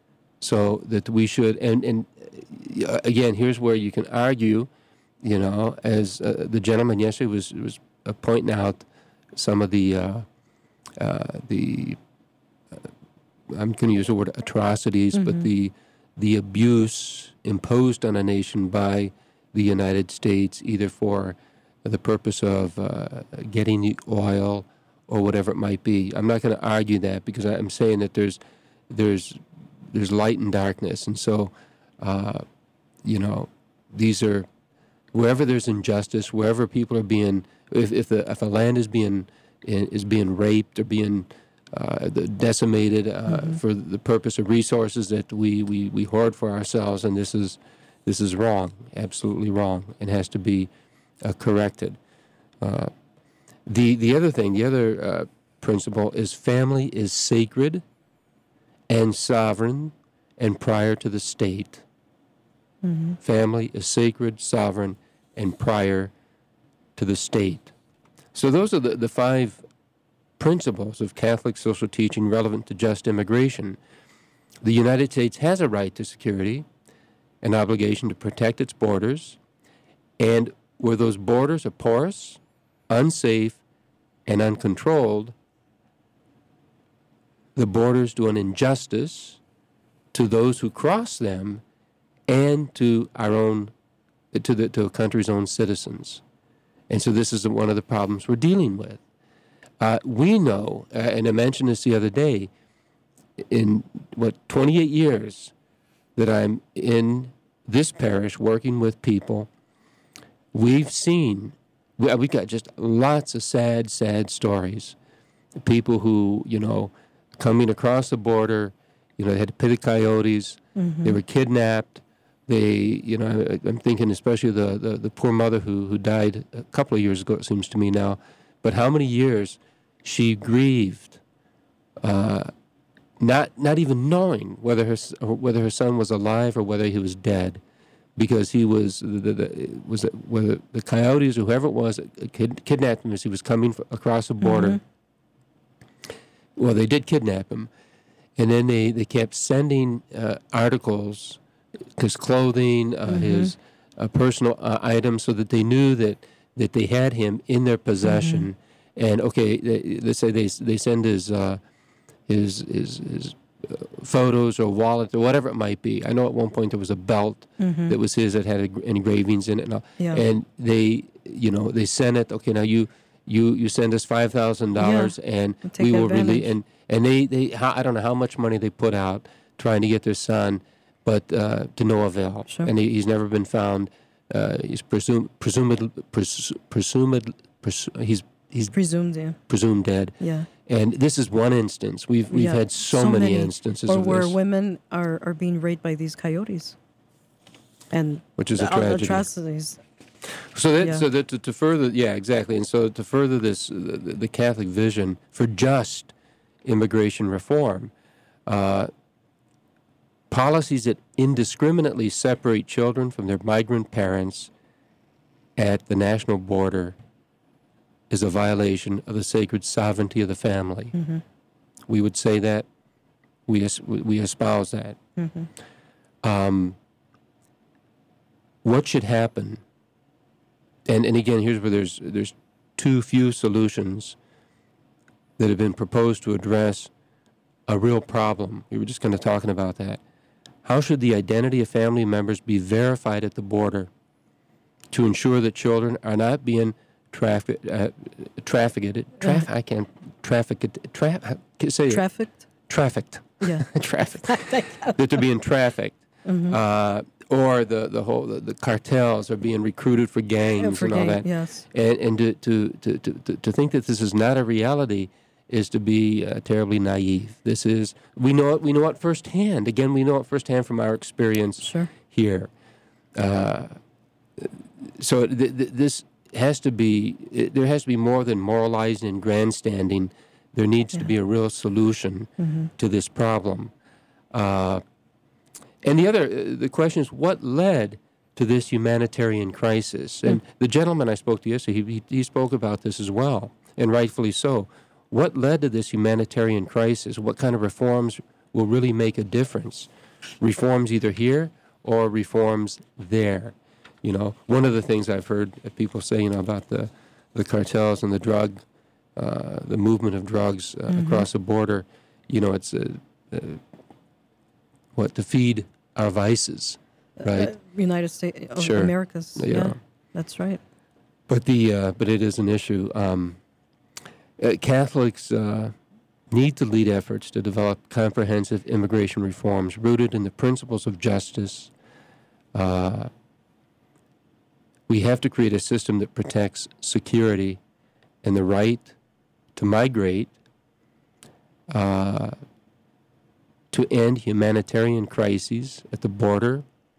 C: So that we should, and, and uh, again, here's where you can argue, you know, as uh, the gentleman yesterday was, was uh, pointing out some of the, uh, uh, the uh, I'm going to use the word atrocities, but the, the abuse imposed on a nation by the United States, either for the purpose of uh, getting the oil or whatever it might be. I'm not going to argue that because I'm saying that there's there's there's light and darkness, and so uh, you know these are wherever there's injustice, wherever people are being, if if the if a land is being is being raped or being uh, decimated uh, mm-hmm. for the purpose of resources that we, we, we hoard for ourselves, and this is this is wrong, absolutely wrong, and has to be uh, corrected. Uh, the the other thing, the other uh, principle is family is sacred and sovereign and prior to the state. Mm-hmm. Family is sacred, sovereign, and prior to the state. So those are the, the five principles of Catholic social teaching relevant to just immigration. The United States has a right to security, an obligation to protect its borders, and where those borders are porous, unsafe, and uncontrolled, the borders do an injustice to those who cross them and to our own, to the to a country's own citizens. And so this is one of the problems we're dealing with. Uh, we know, uh, and I mentioned this the other day, in what, twenty-eight years that I'm in this parish working with people, we've seen, we, we got just lots of sad, sad stories. People who, you know, coming across the border, you know, they had to pay the coyotes, mm-hmm. they were kidnapped. They, you know, I'm thinking especially the, the, the poor mother who, who died a couple of years ago, it seems to me now. But how many years she grieved, uh, not not even knowing whether her whether her son was alive or whether he was dead, because he was the, the was it, whether the coyotes or whoever it was kid, kidnapped him as he was coming across the border. Mm-hmm. Well, they did kidnap him, and then they, they kept sending uh, articles. His clothing, uh, mm-hmm. his uh, personal uh, items, so that they knew that, that they had him in their possession. Mm-hmm. And okay, they, let's say they they send his uh, his his, his uh, photos or wallet or whatever it might be. I know at one point there was a belt mm-hmm. that was his that had engravings in it, and, all.
D: Yeah.
C: and they you know they sent it. Okay, now you you you send us five thousand yeah. dollars, and we will release. And and they they how, I don't know how much money they put out trying to get their son. But uh, to no avail,
D: sure.
C: and he, he's never been found. Uh, he's presumed, presumed, pres, presumed, pres, he's he's
D: presumed, yeah,
C: presumed dead.
D: Yeah,
C: and this is one instance. We've we've
D: yeah.
C: had so,
D: so
C: many,
D: many
C: instances
D: or
C: of
D: where
C: this,
D: women are, are being raped by these coyotes, and
C: which is a
D: the
C: tragedy.
D: Atrocities.
C: So that
D: yeah.
C: so that to, to further, yeah, exactly, and so to further this the, the Catholic vision for just immigration reform. Uh, Policies that indiscriminately separate children from their migrant parents at the national border is a violation of the sacred sovereignty of the family. Mm-hmm. We would say that. We es- we espouse that. Mm-hmm. Um, what should happen? And and again, here's where there's there's too few solutions that have been proposed to address a real problem. We were just kind of talking about that. How should the identity of family members be verified at the border to ensure that children are not being trafficked? Uh, trafficked? Traf- I can't trafficked. Tra- say
D: trafficked.
C: It. Trafficked.
D: Yeah.
C: trafficked. That they're being trafficked, mm-hmm. uh, or the the whole the, the cartels are being recruited for gangs
D: yeah, for
C: and all
D: gang,
C: that.
D: Yes.
C: And and to to, to to to think that this is not a reality is to be uh, terribly naive. This is, we know it, we know it firsthand. Again, we know it firsthand from our experience
D: sure.
C: here. Uh, so th- th- this has to be, it, there has to be more than moralizing and grandstanding. There needs
D: yeah.
C: to be a real solution
D: mm-hmm.
C: to this problem. Uh, and the other, uh, the question is, what led to this humanitarian crisis? And mm. the gentleman I spoke to yesterday, he, he, he spoke about this as well, and rightfully so. What led to this humanitarian crisis? What kind of reforms will really make a difference? Reforms either here or reforms there. You know, one of the things I've heard people say, you know, about the, the cartels and the drug, uh, the movement of drugs uh, mm-hmm. across the border, you know, it's uh, uh, what, to feed our vices, right?
D: Uh, United States of
C: sure.
D: America's,
C: yeah.
D: yeah, that's right.
C: But the uh, but it is an issue. Um, uh, Catholics uh, need to lead efforts to develop comprehensive immigration reforms rooted in the principles of justice. Uh, we have to create a system that protects security and the right to migrate, uh, to end humanitarian crises at the border,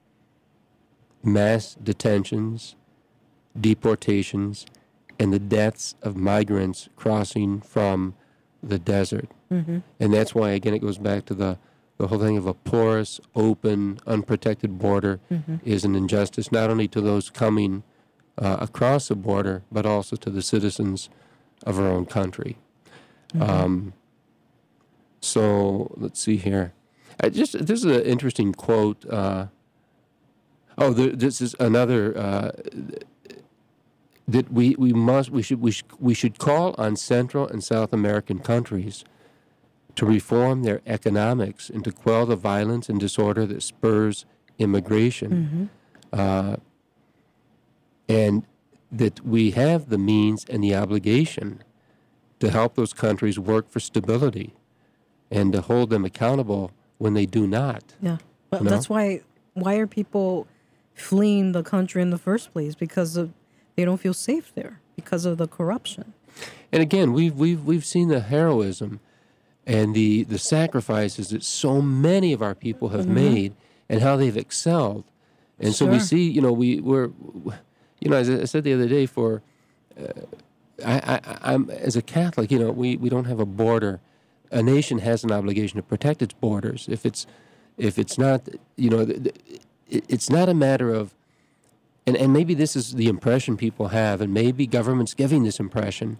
C: mass detentions, deportations, and the deaths of migrants crossing from the desert. Mm-hmm. And that's why, again, it goes back to the, the whole thing of a porous, open, unprotected border mm-hmm. is an injustice, not only to those coming uh, across the border, but also to the citizens of our own country. Mm-hmm. Um, so let's see here. I just this is an interesting quote. Uh, oh, there, this is another uh, that we, we must we should we should, we should call on Central and South American countries to reform their economics and to quell the violence and disorder that spurs immigration, mm-hmm. uh, and that we have the means and the obligation to help those countries work for stability and to hold them accountable when they do not.
D: Yeah, but
C: you know?
D: That's why why are people fleeing the country in the first place? Because of they don't feel safe there because of the corruption.
C: And again, we've we've we've seen the heroism and the the sacrifices that so many of our people have mm-hmm. made, and how they've excelled. And sure. so we see, you know, we we're, you know, as I said the other day, for uh, I, I I'm as a Catholic, you know, we we don't have a border. A nation has an obligation to protect its borders. If it's, if it's not, you know, it's not a matter of, and, and maybe this is the impression people have, and maybe government's giving this impression,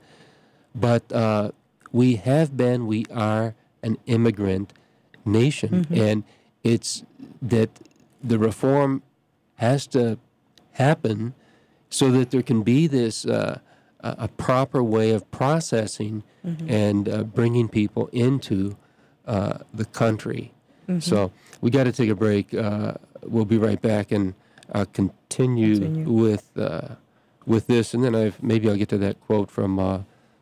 C: but uh, we have been, we are an immigrant nation, mm-hmm. and it's that the reform has to happen so that there can be this uh, a proper way of processing mm-hmm. and uh, bringing people into uh, the country. Mm-hmm. So we got to take a break. Uh, we'll be right back and uh, continue, continue with uh, with this, and then I've, maybe I'll get to that quote from uh,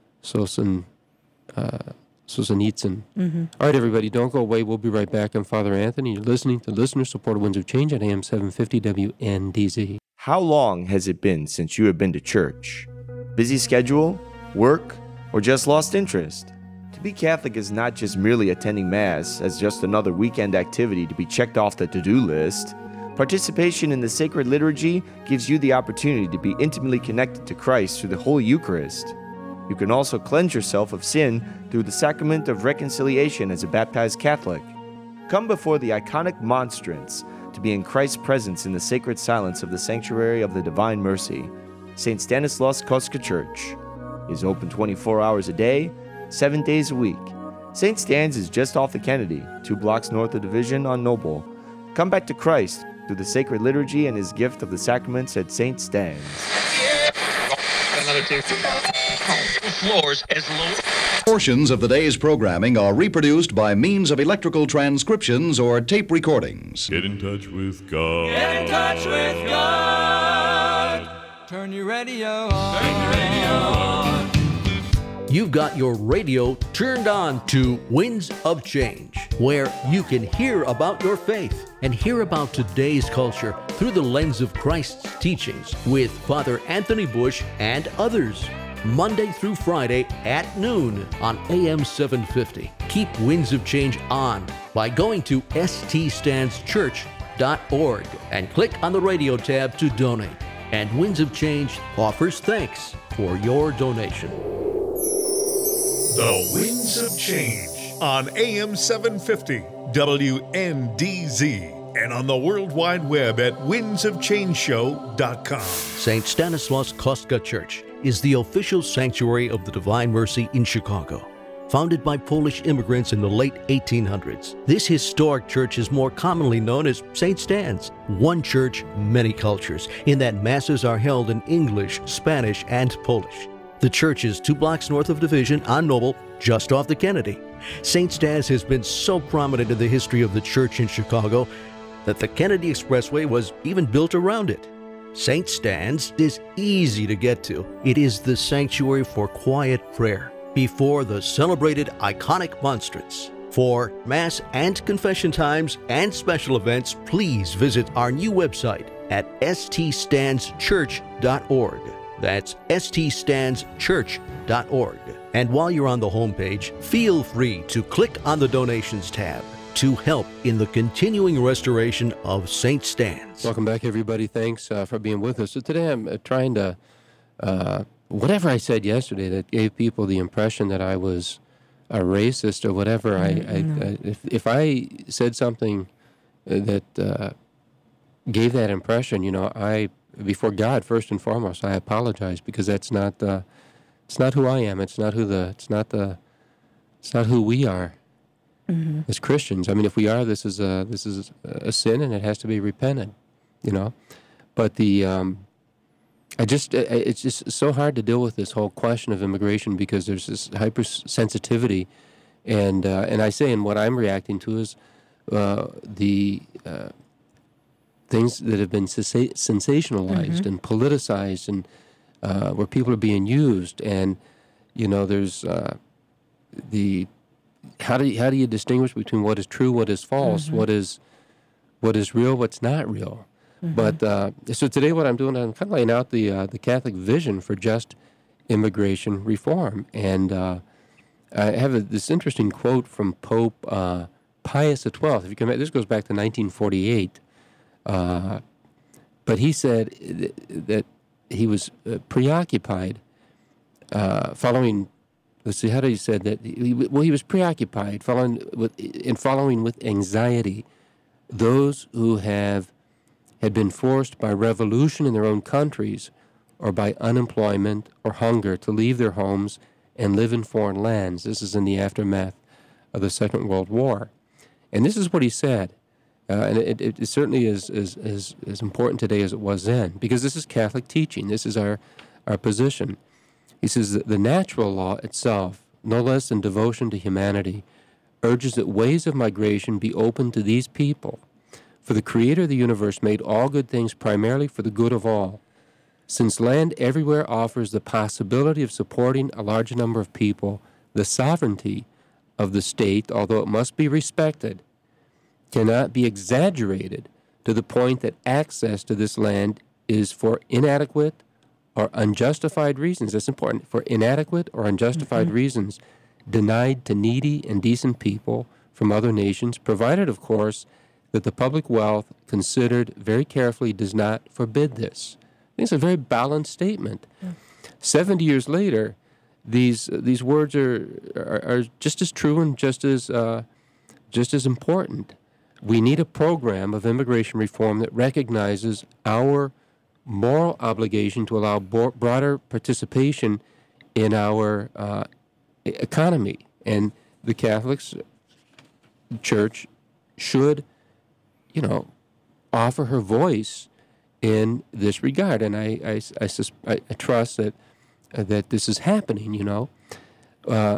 C: Sosen, uh, Solzhenitsyn. Mm-hmm. All right, everybody, don't go away. We'll be right back. I'm Father Anthony. You're listening to Listener-Supported Winds of Change at A M seven fifty W N D Z.
F: How long has it been since you have been to church? Busy schedule, work, or just lost interest? To be Catholic is not just merely attending Mass as just another weekend activity to be checked off the to-do list. Participation in the sacred liturgy gives you the opportunity to be intimately connected to Christ through the Holy Eucharist. You can also cleanse yourself of sin through the sacrament of reconciliation as a baptized Catholic. Come before the iconic monstrance to be in Christ's presence in the sacred silence of the Sanctuary of the Divine Mercy. Saint Stanislaus Kostka Church is open twenty-four hours a day, seven days a week. Saint Stan's is just off the Kennedy, two blocks north of Division on Noble. Come back to Christ through the sacred liturgy and his gift of the sacraments at Saint Stan's.
G: Portions of the day's programming are reproduced by means of electrical transcriptions or tape recordings.
H: Get in touch with God.
I: Get in touch with God. Turn your radio on. Turn your radio on.
E: You've got your radio turned on to Winds of Change, where you can hear about your faith and hear about today's culture through the lens of Christ's teachings with Father Anthony Bush and others. Monday through Friday at noon on A M seven fifty. Keep Winds of Change on by going to s t stands church dot org and click on the radio tab to donate. And Winds of Change offers thanks for your donation.
B: The Winds of Change on A M seven fifty W N D Z and on the World Wide Web at winds of change show dot com.
E: Saint Stanislaus Kostka Church is the official sanctuary of the Divine Mercy in Chicago. Founded by Polish immigrants in the late eighteen hundreds, this historic church is more commonly known as Saint Stan's. One church, many cultures, in that masses are held in English, Spanish, and Polish. The church is two blocks north of Division on Noble, just off the Kennedy. Saint Stan's has been so prominent in the history of the church in Chicago that the Kennedy Expressway was even built around it. Saint Stan's is easy to get to. It is the sanctuary for quiet prayer before the celebrated iconic monstrance. For Mass and confession times and special events, please visit our new website at s t stands church dot org. That's s t stands church dot org. And while you're on the homepage, feel free to click on the Donations tab to help in the continuing restoration of Saint Stan's.
C: Welcome back, everybody. Thanks uh, for being with us. So today I'm uh, trying to, uh, whatever I said yesterday that gave people the impression that I was a racist or whatever. I, I, I if if I said something that uh, gave that impression, you know, I before God first and foremost, I apologize, because that's not uh, it's not who I am. It's not who the it's not the it's not who we are mm-hmm. as Christians. I mean, if we are, this is a this is a sin, and it has to be repented. You know, but the um, I just, it's just so hard to deal with this whole question of immigration, because there's this hypersensitivity, and uh, and I say, and what I'm reacting to is uh, the uh, things that have been sensa- sensationalized mm-hmm. and politicized, and uh, where people are being used, and you know, there's uh, the how do you, how do you distinguish between what is true, what is false, mm-hmm. what is what is real, what's not real? Mm-hmm. But uh, so today, what I'm doing, I'm kind of laying out the uh, the Catholic vision for just immigration reform, and uh, I have a, this interesting quote from Pope uh, Pius the twelfth. If you can, this goes back to nineteen forty-eight, uh, but he said th- that he was uh, preoccupied uh, following. Let's see, how did he said that? He, well, he was preoccupied following with in following with anxiety those who have had been forced by revolution in their own countries or by unemployment or hunger to leave their homes and live in foreign lands. This is in the aftermath of the Second World War. And this is what he said. Uh, and it, it, it certainly is, is, is, is important today as it was then, because this is Catholic teaching. This is our, our position. He says that the natural law itself, no less than devotion to humanity, urges that ways of migration be open to these people. For the Creator of the universe made all good things primarily for the good of all. Since land everywhere offers the possibility of supporting a large number of people, the sovereignty of the state, although it must be respected, cannot be exaggerated to the point that access to this land is for inadequate or unjustified reasons. That's important. For inadequate or unjustified mm-hmm. reasons denied to needy and decent people from other nations, provided, of course, that the public wealth, considered very carefully, does not forbid this. I think it's a very balanced statement. Yeah. Seventy years later, these uh, these words are, are are just as true and just as uh, just as important. We need a program of immigration reform that recognizes our moral obligation to allow bo- broader participation in our uh, economy, and the Catholic Church should, you know, offer her voice in this regard, and I I, I, sus- I trust that uh, that this is happening. You know, uh,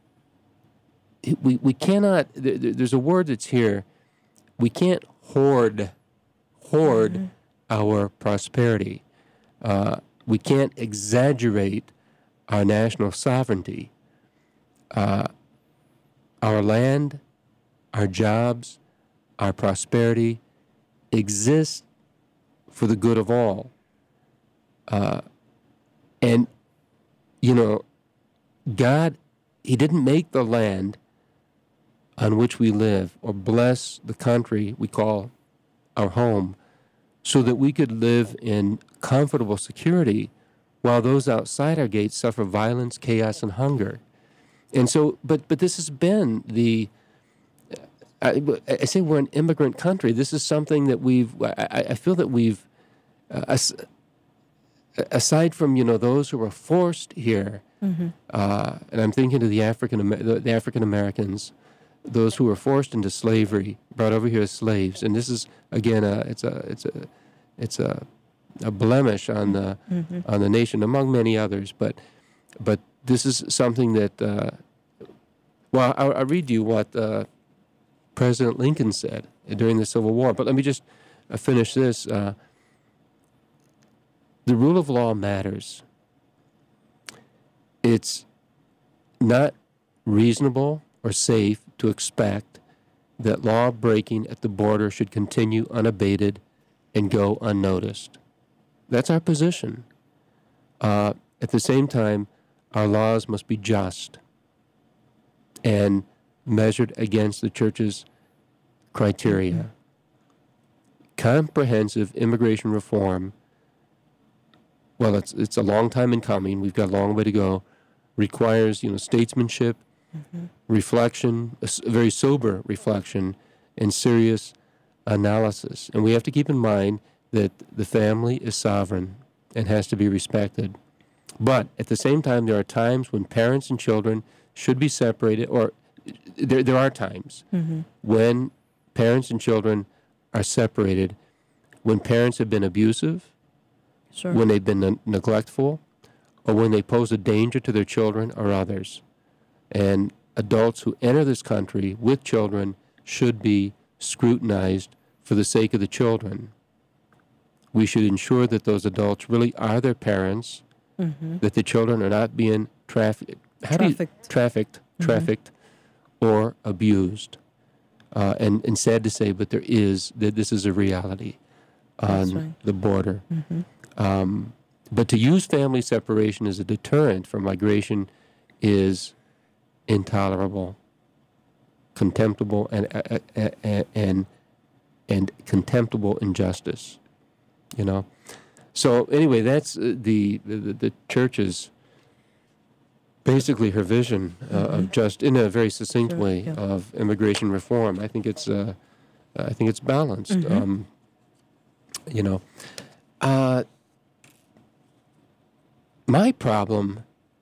C: we we cannot. There, there's a word that's here. We can't hoard hoard mm-hmm. our prosperity. Uh, we can't exaggerate our national sovereignty. Uh, our land, our jobs, our prosperity exists for the good of all. Uh, and, you know, God, He didn't make the land on which we live or bless the country we call our home so that we could live in comfortable security while those outside our gates suffer violence, chaos, and hunger. And so, but but this has been the, I, I say we're an immigrant country. This is something that we've, I, I feel that we've, uh, as, aside from, you know, those who were forced here, mm-hmm. uh, and I'm thinking of the African, the, the African Americans, those who were forced into slavery, brought over here as slaves. And this is, again, a, it's a, it's a, it's a, a blemish on the, mm-hmm. on the nation, among many others. But, but this is something that, uh, well, I'll, I'll read you what uh, President Lincoln said during the Civil War. But let me just uh, finish this. Uh, the rule of law matters. It's not reasonable or safe to expect that law breaking at the border should continue unabated and go unnoticed. That's our position. Uh, at the same time, our laws must be just and measured against the church's criteria. Comprehensive immigration reform, well, it's it's a long time in coming. We've got a long way to go. Requires, you know, statesmanship, mm-hmm. reflection, a, s- a very sober reflection, and serious analysis. And we have to keep in mind that the family is sovereign and has to be respected. But at the same time, there are times when parents and children should be separated, or there there are times mm-hmm. when parents and children are separated, when parents have been abusive,
D: Sure.
C: when they've been ne- neglectful, or when they pose a danger to their children or others. And adults who enter this country with children should be scrutinized for the sake of the children. We should ensure that those adults really are their parents, mm-hmm. that the children are not being trafficked,
D: trafficked,
C: trafficked, mm-hmm. trafficked, or abused. Uh, and, and sad to say, but there is, that this is a reality on right. the border. Mm-hmm. Um, but to use family separation as a deterrent for migration is intolerable, contemptible, and uh, uh, and and contemptible injustice. You know. So anyway, that's uh, the, the the church's basically her vision uh, mm-hmm. of just in a very succinct sure, way yeah. of immigration reform. I think it's uh, I think it's balanced. Mm-hmm. Um, you know. Uh, My problem,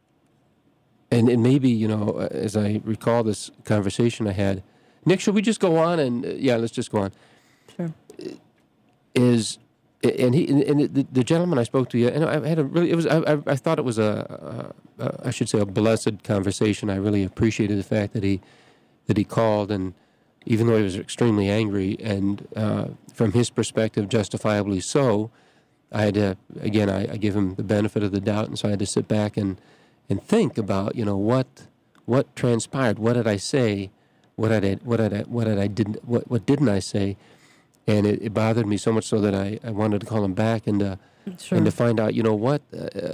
C: and, and maybe, you know, as I recall this conversation I had, Nick, should we just go on? And, uh, yeah, let's just go on.
D: Sure.
C: Is, and he, and the, the gentleman I spoke to, and I had a really, it was, I, I, I thought it was a, a, a, I should say a blessed conversation. I really appreciated the fact that he, that he called, and even though he was extremely angry, and uh, from his perspective, justifiably so, I had to, again, I, I give him the benefit of the doubt, and so I had to sit back and, and think about, you know, what what transpired, what did I say, what did I, what did I, what did I didn't, what, what didn't I say, and it, it bothered me so much so that I, I wanted to call him back and uh, sure. and to find out, you know, what uh,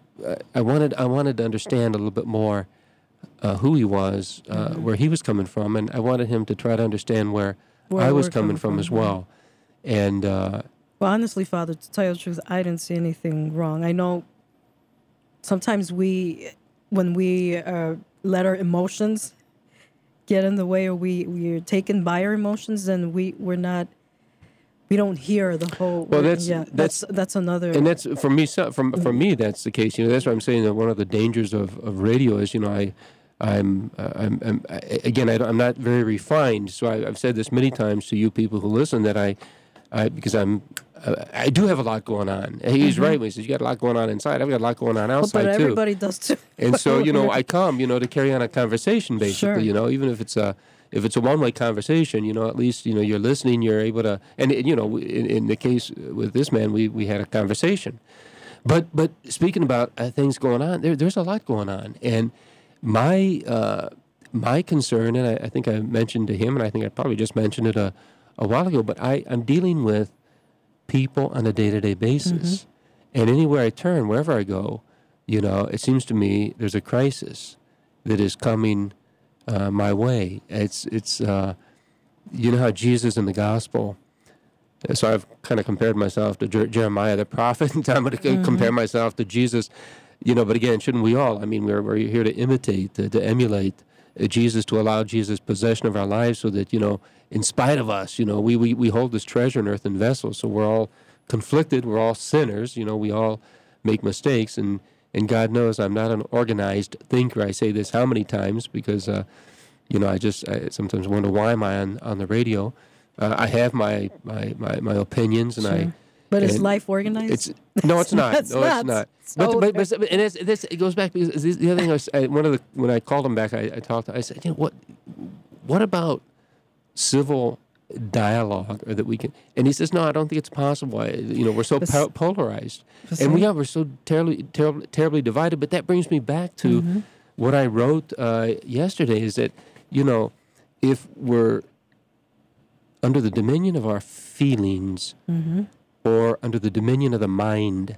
C: I wanted I wanted to understand a little bit more uh, who he was, uh, mm-hmm. where he was coming from, and I wanted him to try to understand where, where I was coming, coming from, from as well, and. Uh,
D: Well, honestly, Father, to tell you the truth, I didn't see anything wrong. I know sometimes we, when we uh, let our emotions get in the way, or we, we're taken by our emotions, then we, we're not, we don't hear the whole.
C: Well, that's,
D: yeah,
C: that's,
D: that's, that's another.
C: And that's, for me, so, from, for me, that's the case. You know, that's why I'm saying that one of the dangers of, of radio is, you know, I, I'm, uh, I'm, I'm I, again, I don't, I'm not very refined, so I, I've said this many times to you people who listen that I, I because I'm, uh, I do have a lot going on. He's mm-hmm. right when he says you got a lot going on inside. I've got a lot going on outside
D: but
C: too.
D: Everybody does too.
C: And so you know, I come, you know, to carry on a conversation, basically.
D: Sure.
C: You know, even if it's a if it's a one-way conversation, you know, at least you know you're listening. You're able to, and you know, in, in the case with this man, we we had a conversation. But but speaking about uh, things going on, there there's a lot going on, and my uh, my concern, and I, I think I mentioned to him, and I think I probably just mentioned it a. a while ago, but I, I'm dealing with people on a day-to-day basis. Mm-hmm. And anywhere I turn, wherever I go, you know, it seems to me there's a crisis that is coming uh, my way. It's, it's uh, you know how Jesus in the gospel, so I've kind of compared myself to Jer- Jeremiah the prophet, and I'm going to mm-hmm. compare myself to Jesus, you know, but again, shouldn't we all? I mean, we're, we're here to imitate, to, to emulate Jesus, to allow Jesus possession of our lives so that, you know, in spite of us, you know, we, we, we hold this treasure in earthen vessels. So we're all conflicted. We're all sinners. You know, we all make mistakes. And, and God knows I'm not an organized thinker. I say this how many times because, uh, you know, I just I sometimes wonder why am I on, on the radio. Uh, I have my, my, my, my opinions. and
D: sure.
C: I.
D: But
C: and
D: is life organized?
C: It's No, it's not.
D: it's
C: no,
D: not.
C: it's not.
D: So
C: but, but, but and it's, this it goes back because the other thing was I, one of the when I called him back, I, I talked. I said, you know what? What about civil dialogue, or that we can. And he says, no, I don't think it's possible. I, you know, we're so
D: That's-
C: po- polarized,
D: That's
C: and we
D: right.
C: are. We're so terribly, terribly, terribly divided. But that brings me back to
D: Mhm.
C: what I wrote uh, yesterday. Is that, you know, if we're under the dominion of our feelings,
D: Mm-hmm.
C: or under the dominion of the mind,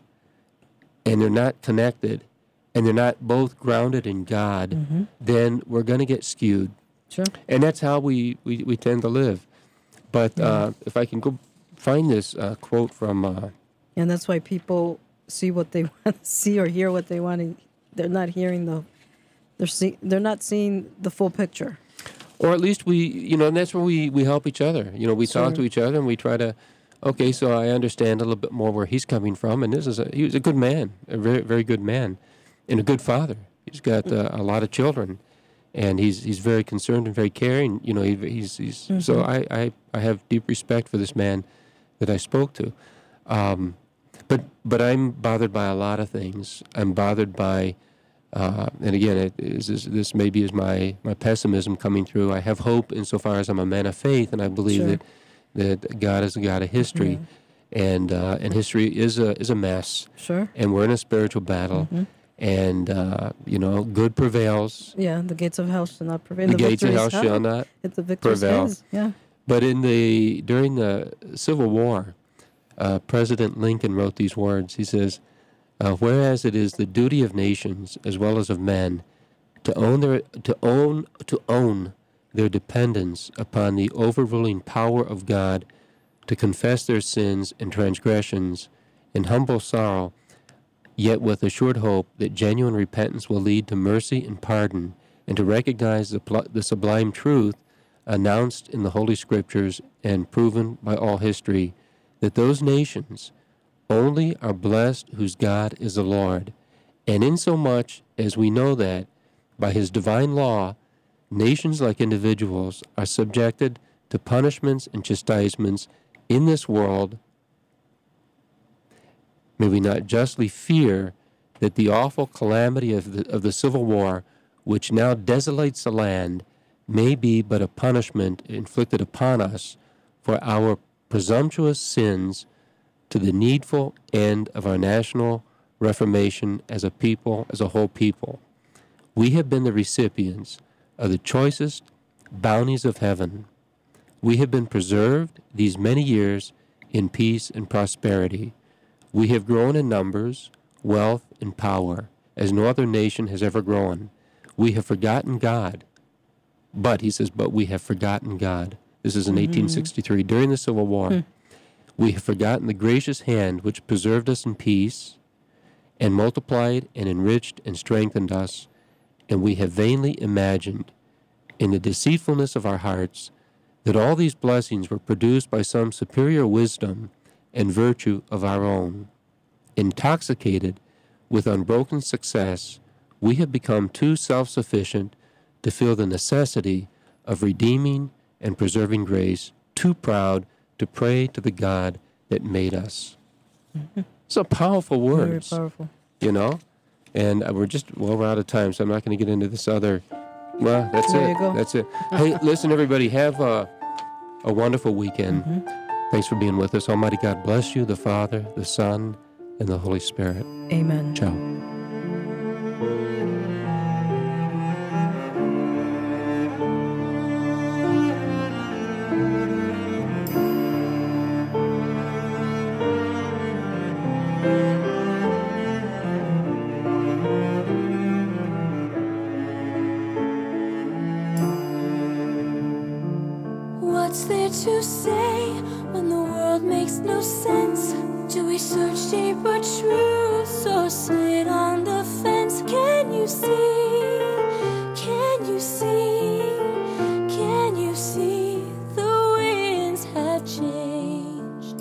C: and they're not connected, and they're not both grounded in God,
D: Mm-hmm.
C: then we're going to get skewed.
D: Sure.
C: And that's how we, we, we tend to live. But uh, if I can go find this uh, quote from... Uh,
D: And that's why people see what they want to see or hear what they want to. They're not hearing the. They're see. They're not seeing the full picture.
C: or at least we, you know, and that's where we, we help each other. You know, we talk
D: Sure.
C: to each other and we try to, okay, so I understand a little bit more where he's coming from. And this is a, he was a good man, a very, very good man, and a good father. He's got uh, a lot of children. And he's he's very concerned and very caring. You know, he, he's he's
D: Mm-hmm.
C: so I, I, I have deep respect for this man that I spoke to, um, but but I'm bothered by a lot of things. I'm bothered by, uh, and again, it is, this, this maybe is my, my pessimism coming through. I have hope insofar as I'm a man of faith, and I believe
D: Sure.
C: that that God is a God of history, and uh, and history is a is a mess,
D: Sure.
C: and we're in a spiritual battle.
D: Mm-hmm.
C: And, uh, you know, good prevails.
D: Yeah, the gates of hell shall not prevail.
C: The gates of
D: victory
C: hell
D: is
C: shall
D: held.
C: not
D: It's the victor's
C: prevail.
D: his. Yeah.
C: But in the during the Civil War, uh, President Lincoln wrote these words. He says, uh, "Whereas it is the duty of nations as well as of men to own their to own to own their dependence upon the overruling power of God, to confess their sins and transgressions in humble sorrow, yet with assured hope that genuine repentance will lead to mercy and pardon, and to recognize the, pl- the sublime truth announced in the Holy Scriptures and proven by all history, that those nations only are blessed whose God is the Lord. And insomuch as we know that, by his divine law, nations like individuals are subjected to punishments and chastisements in this world, may we not justly fear that the awful calamity of the, of the Civil War, which now desolates the land, may be but a punishment inflicted upon us for our presumptuous sins to the needful end of our national reformation as a people, as a whole people. We have been the recipients of the choicest bounties of heaven. We have been preserved these many years in peace and prosperity. We have grown in numbers, wealth, and power, as no other nation has ever grown. We have forgotten God. But, he says, but we have forgotten God. This is in eighteen sixty-three, during the Civil War.
D: Hmm.
C: We have forgotten the gracious hand which preserved us in peace and multiplied and enriched and strengthened us, and we have vainly imagined, in the deceitfulness of our hearts, that all these blessings were produced by some superior wisdom and virtue of our own. Intoxicated with unbroken success, we have become too self-sufficient to feel the necessity of redeeming and preserving grace, too proud to pray to the God that made us."
D: Mm-hmm.
C: So powerful
D: Very
C: words,
D: powerful.
C: you know? And uh, we're just, well, we're out of time, so I'm not going to get into this other, well, that's
D: There
C: it.
D: you go.
C: That's it. Hey, listen, everybody, have a, a wonderful weekend.
D: Mm-hmm.
C: Thanks for being with us. Almighty God bless you, the Father, the Son, and the Holy Spirit.
D: Amen.
C: Ciao.
A: What's there to say when the world makes no sense? Do we search deeper truths or sit on the fence? Can you see? Can you see? Can you see the winds have changed?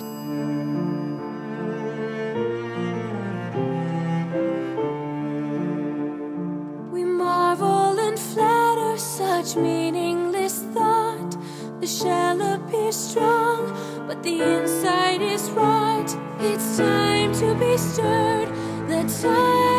A: We marvel and flatter such meaningless thought. The shell appears strong, but the inside is rot. It's time to be stirred. The time